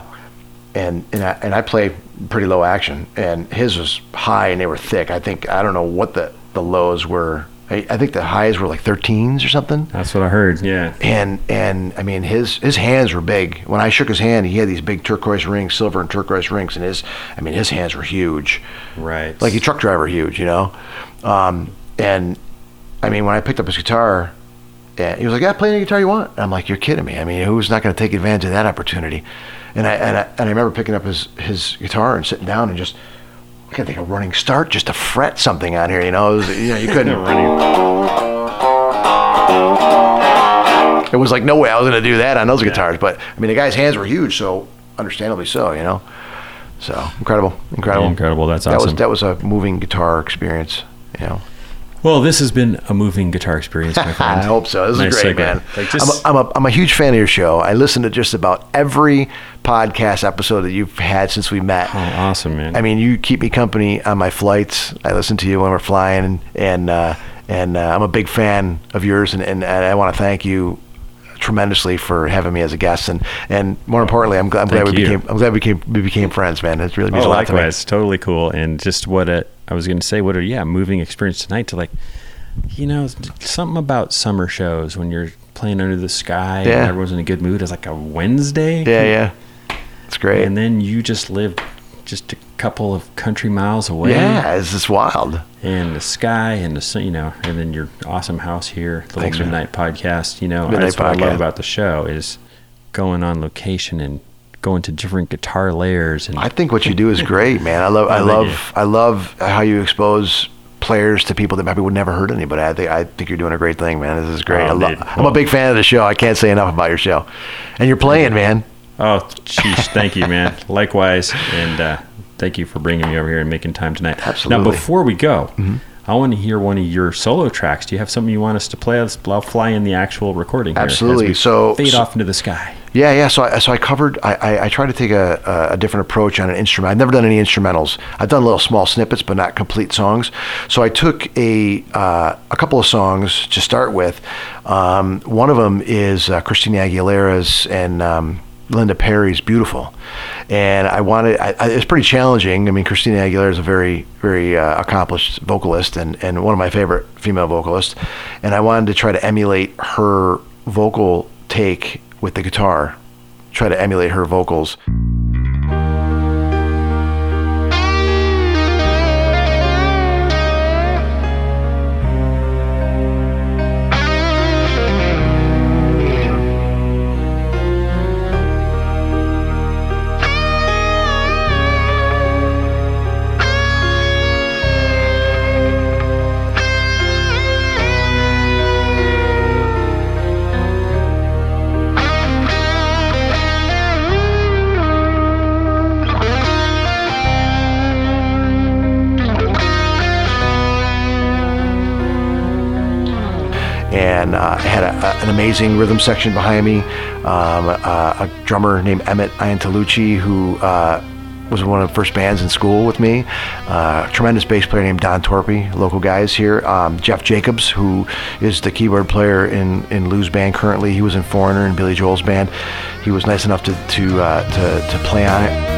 and and I, and I play pretty low action, and his was high and they were thick. I think I don't know what the the lows were. I, I think the highs were like thirteens or something. That's what I heard. Yeah. And and I mean his his hands were big. When I shook his hand, he had these big turquoise rings, silver and turquoise rings, and his I mean his hands were huge, Right. like a truck driver huge, you know. Um, and I mean when I picked up his guitar, and he was like, "Yeah, play any guitar you want." And I'm like, "You're kidding me? I mean, who's not going to take advantage of that opportunity?" And I and I and I remember picking up his his guitar and sitting down and just. I can't think of a running start just to fret something on here, you know. It was, you know, you couldn't. It was like no way I was going to do that on those guitars, but I mean the guy's hands were huge, so understandably so, you know. So incredible, incredible, Yeah, incredible. That's that awesome. was that was a moving guitar experience, you know. Well, this has been a moving guitar experience, my friend. I hope so. This Nice is great, segue. man. Like, just- I'm, a, I'm, a, I'm a huge fan of your show. I listen to just about every podcast episode that you've had since we met. Oh, awesome, man. I mean, you keep me company on my flights. I listen to you when we're flying, and and uh, and uh, I'm a big fan of yours, and, and, and I want to thank you tremendously for having me as a guest, and and more importantly, I'm, glad- I'm glad Thank we you. became I'm glad we became we became friends, man. It really means Oh, a lot to me. likewise. Totally cool. And just what a, I was going to say, what a, yeah, moving experience tonight to like, you know, something about summer shows when you're playing under the sky and Yeah. everyone's in a good mood. It's like a Wednesday. Yeah, yeah, it's great. And then you just live just a couple of country miles away. yeah, it's just wild. And the sky and the sun, you know, and then your awesome house here, the Thanks, man. Midnight Podcast. You know, Midnight that's what I Podcast. love about the show is going on location and going to different guitar layers. And I think what you do is great, man. I love, I Oh, thank love, I love how you expose players to people that maybe would never heard anybody. I think, I think you're doing a great thing, man. This is great. Oh, I lo- dude. I'm a big fan of the show. I can't say enough about your show, and you're playing, man. Oh, jeez, thank you, man. Likewise, and uh, thank you for bringing me over here and making time tonight. Absolutely. Mm-hmm. Now, before we go, I want to hear one of your solo tracks. Do you have something you want us to play? Let's, I'll fly in the actual recording here. as Absolutely. we So- fade so- off into the sky. Yeah, yeah. So I, so I covered. I, I, I try to take a, a, a different approach on an instrument. I've never done any instrumentals. I've done little small snippets, but not complete songs. So I took a uh, a couple of songs to start with. Um, one of them is uh, Christina Aguilera's and um, Linda Perry's "Beautiful," and I wanted. I, I, it's pretty challenging. I mean, Christina Aguilera is a very very uh, accomplished vocalist and and one of my favorite female vocalists, and I wanted to try to emulate her vocal take with the guitar, try to emulate her vocals. had a, a, an amazing rhythm section behind me, um, a, a drummer named Emmett Iantalucci, who uh, was one of the first bands in school with me. Uh, tremendous bass player named Don Torpy, local guys here. Um, Jeff Jacobs, who is the keyboard player in, in Lou's band currently. He was in Foreigner and Billy Joel's band. He was nice enough to to uh, to, to play on it.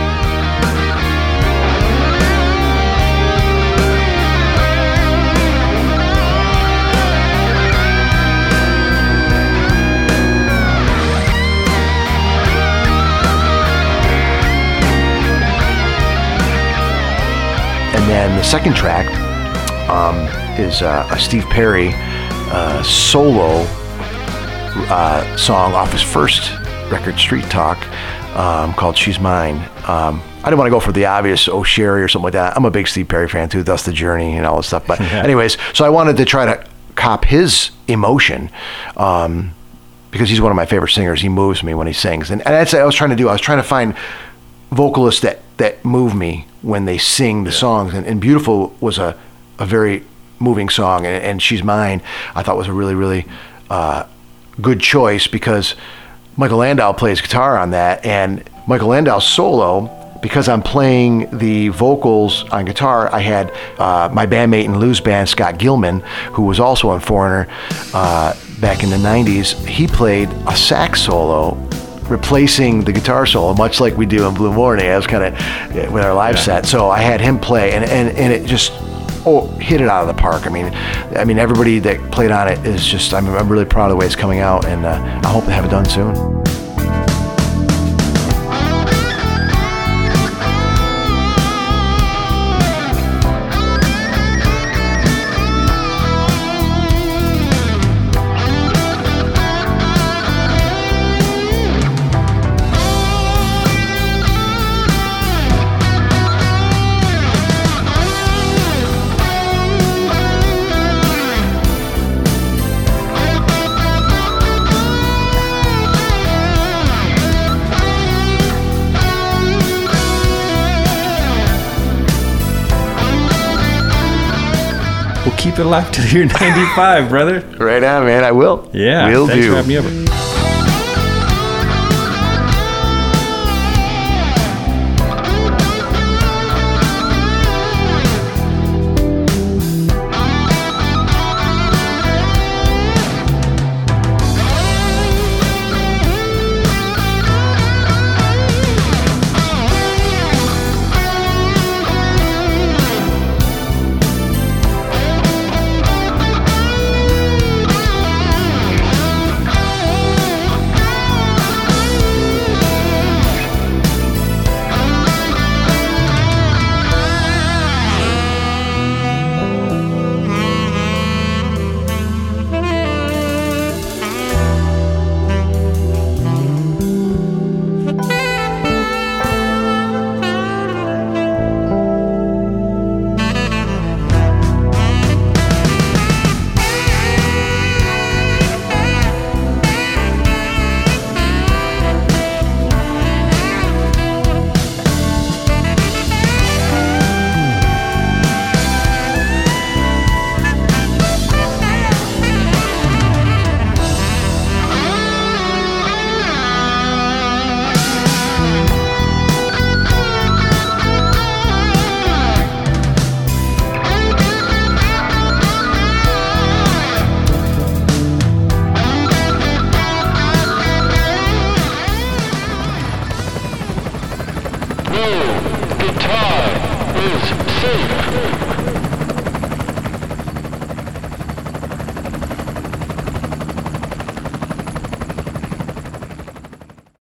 And the second track um, is uh, a Steve Perry uh, solo uh, song off his first record, Street Talk, um, called She's Mine. Um, I didn't want to go for the obvious, oh, Sherry or something like that. I'm a big Steve Perry fan too, thus the Journey and all this stuff. But yeah. anyways, so I wanted to try to cop his emotion um, because he's one of my favorite singers. He moves me when he sings. And, and that's what I was trying to do. I was trying to find vocalists that, that move me when they sing the yeah. songs, and, and Beautiful was a, a very moving song, and, and She's Mine I thought was a really, really uh, good choice because Michael Landau plays guitar on that, and Michael Landau's solo, because I'm playing the vocals on guitar, I had uh, my bandmate in Lou's band, Scott Gilman, who was also in Foreigner uh, back in the nineties. He played a sax solo replacing the guitar solo, much like we do in Blue Morning. I was kind of with our live yeah. set, so I had him play, and, and, and it just oh hit it out of the park. I mean, I mean everybody that played on it is just I'm, I'm really proud of the way it's coming out, and uh, I hope to have it done soon. We'll keep it alive till you're ninety-five, brother. Right on, man. I will. Yeah. Will thanks do. for having me over.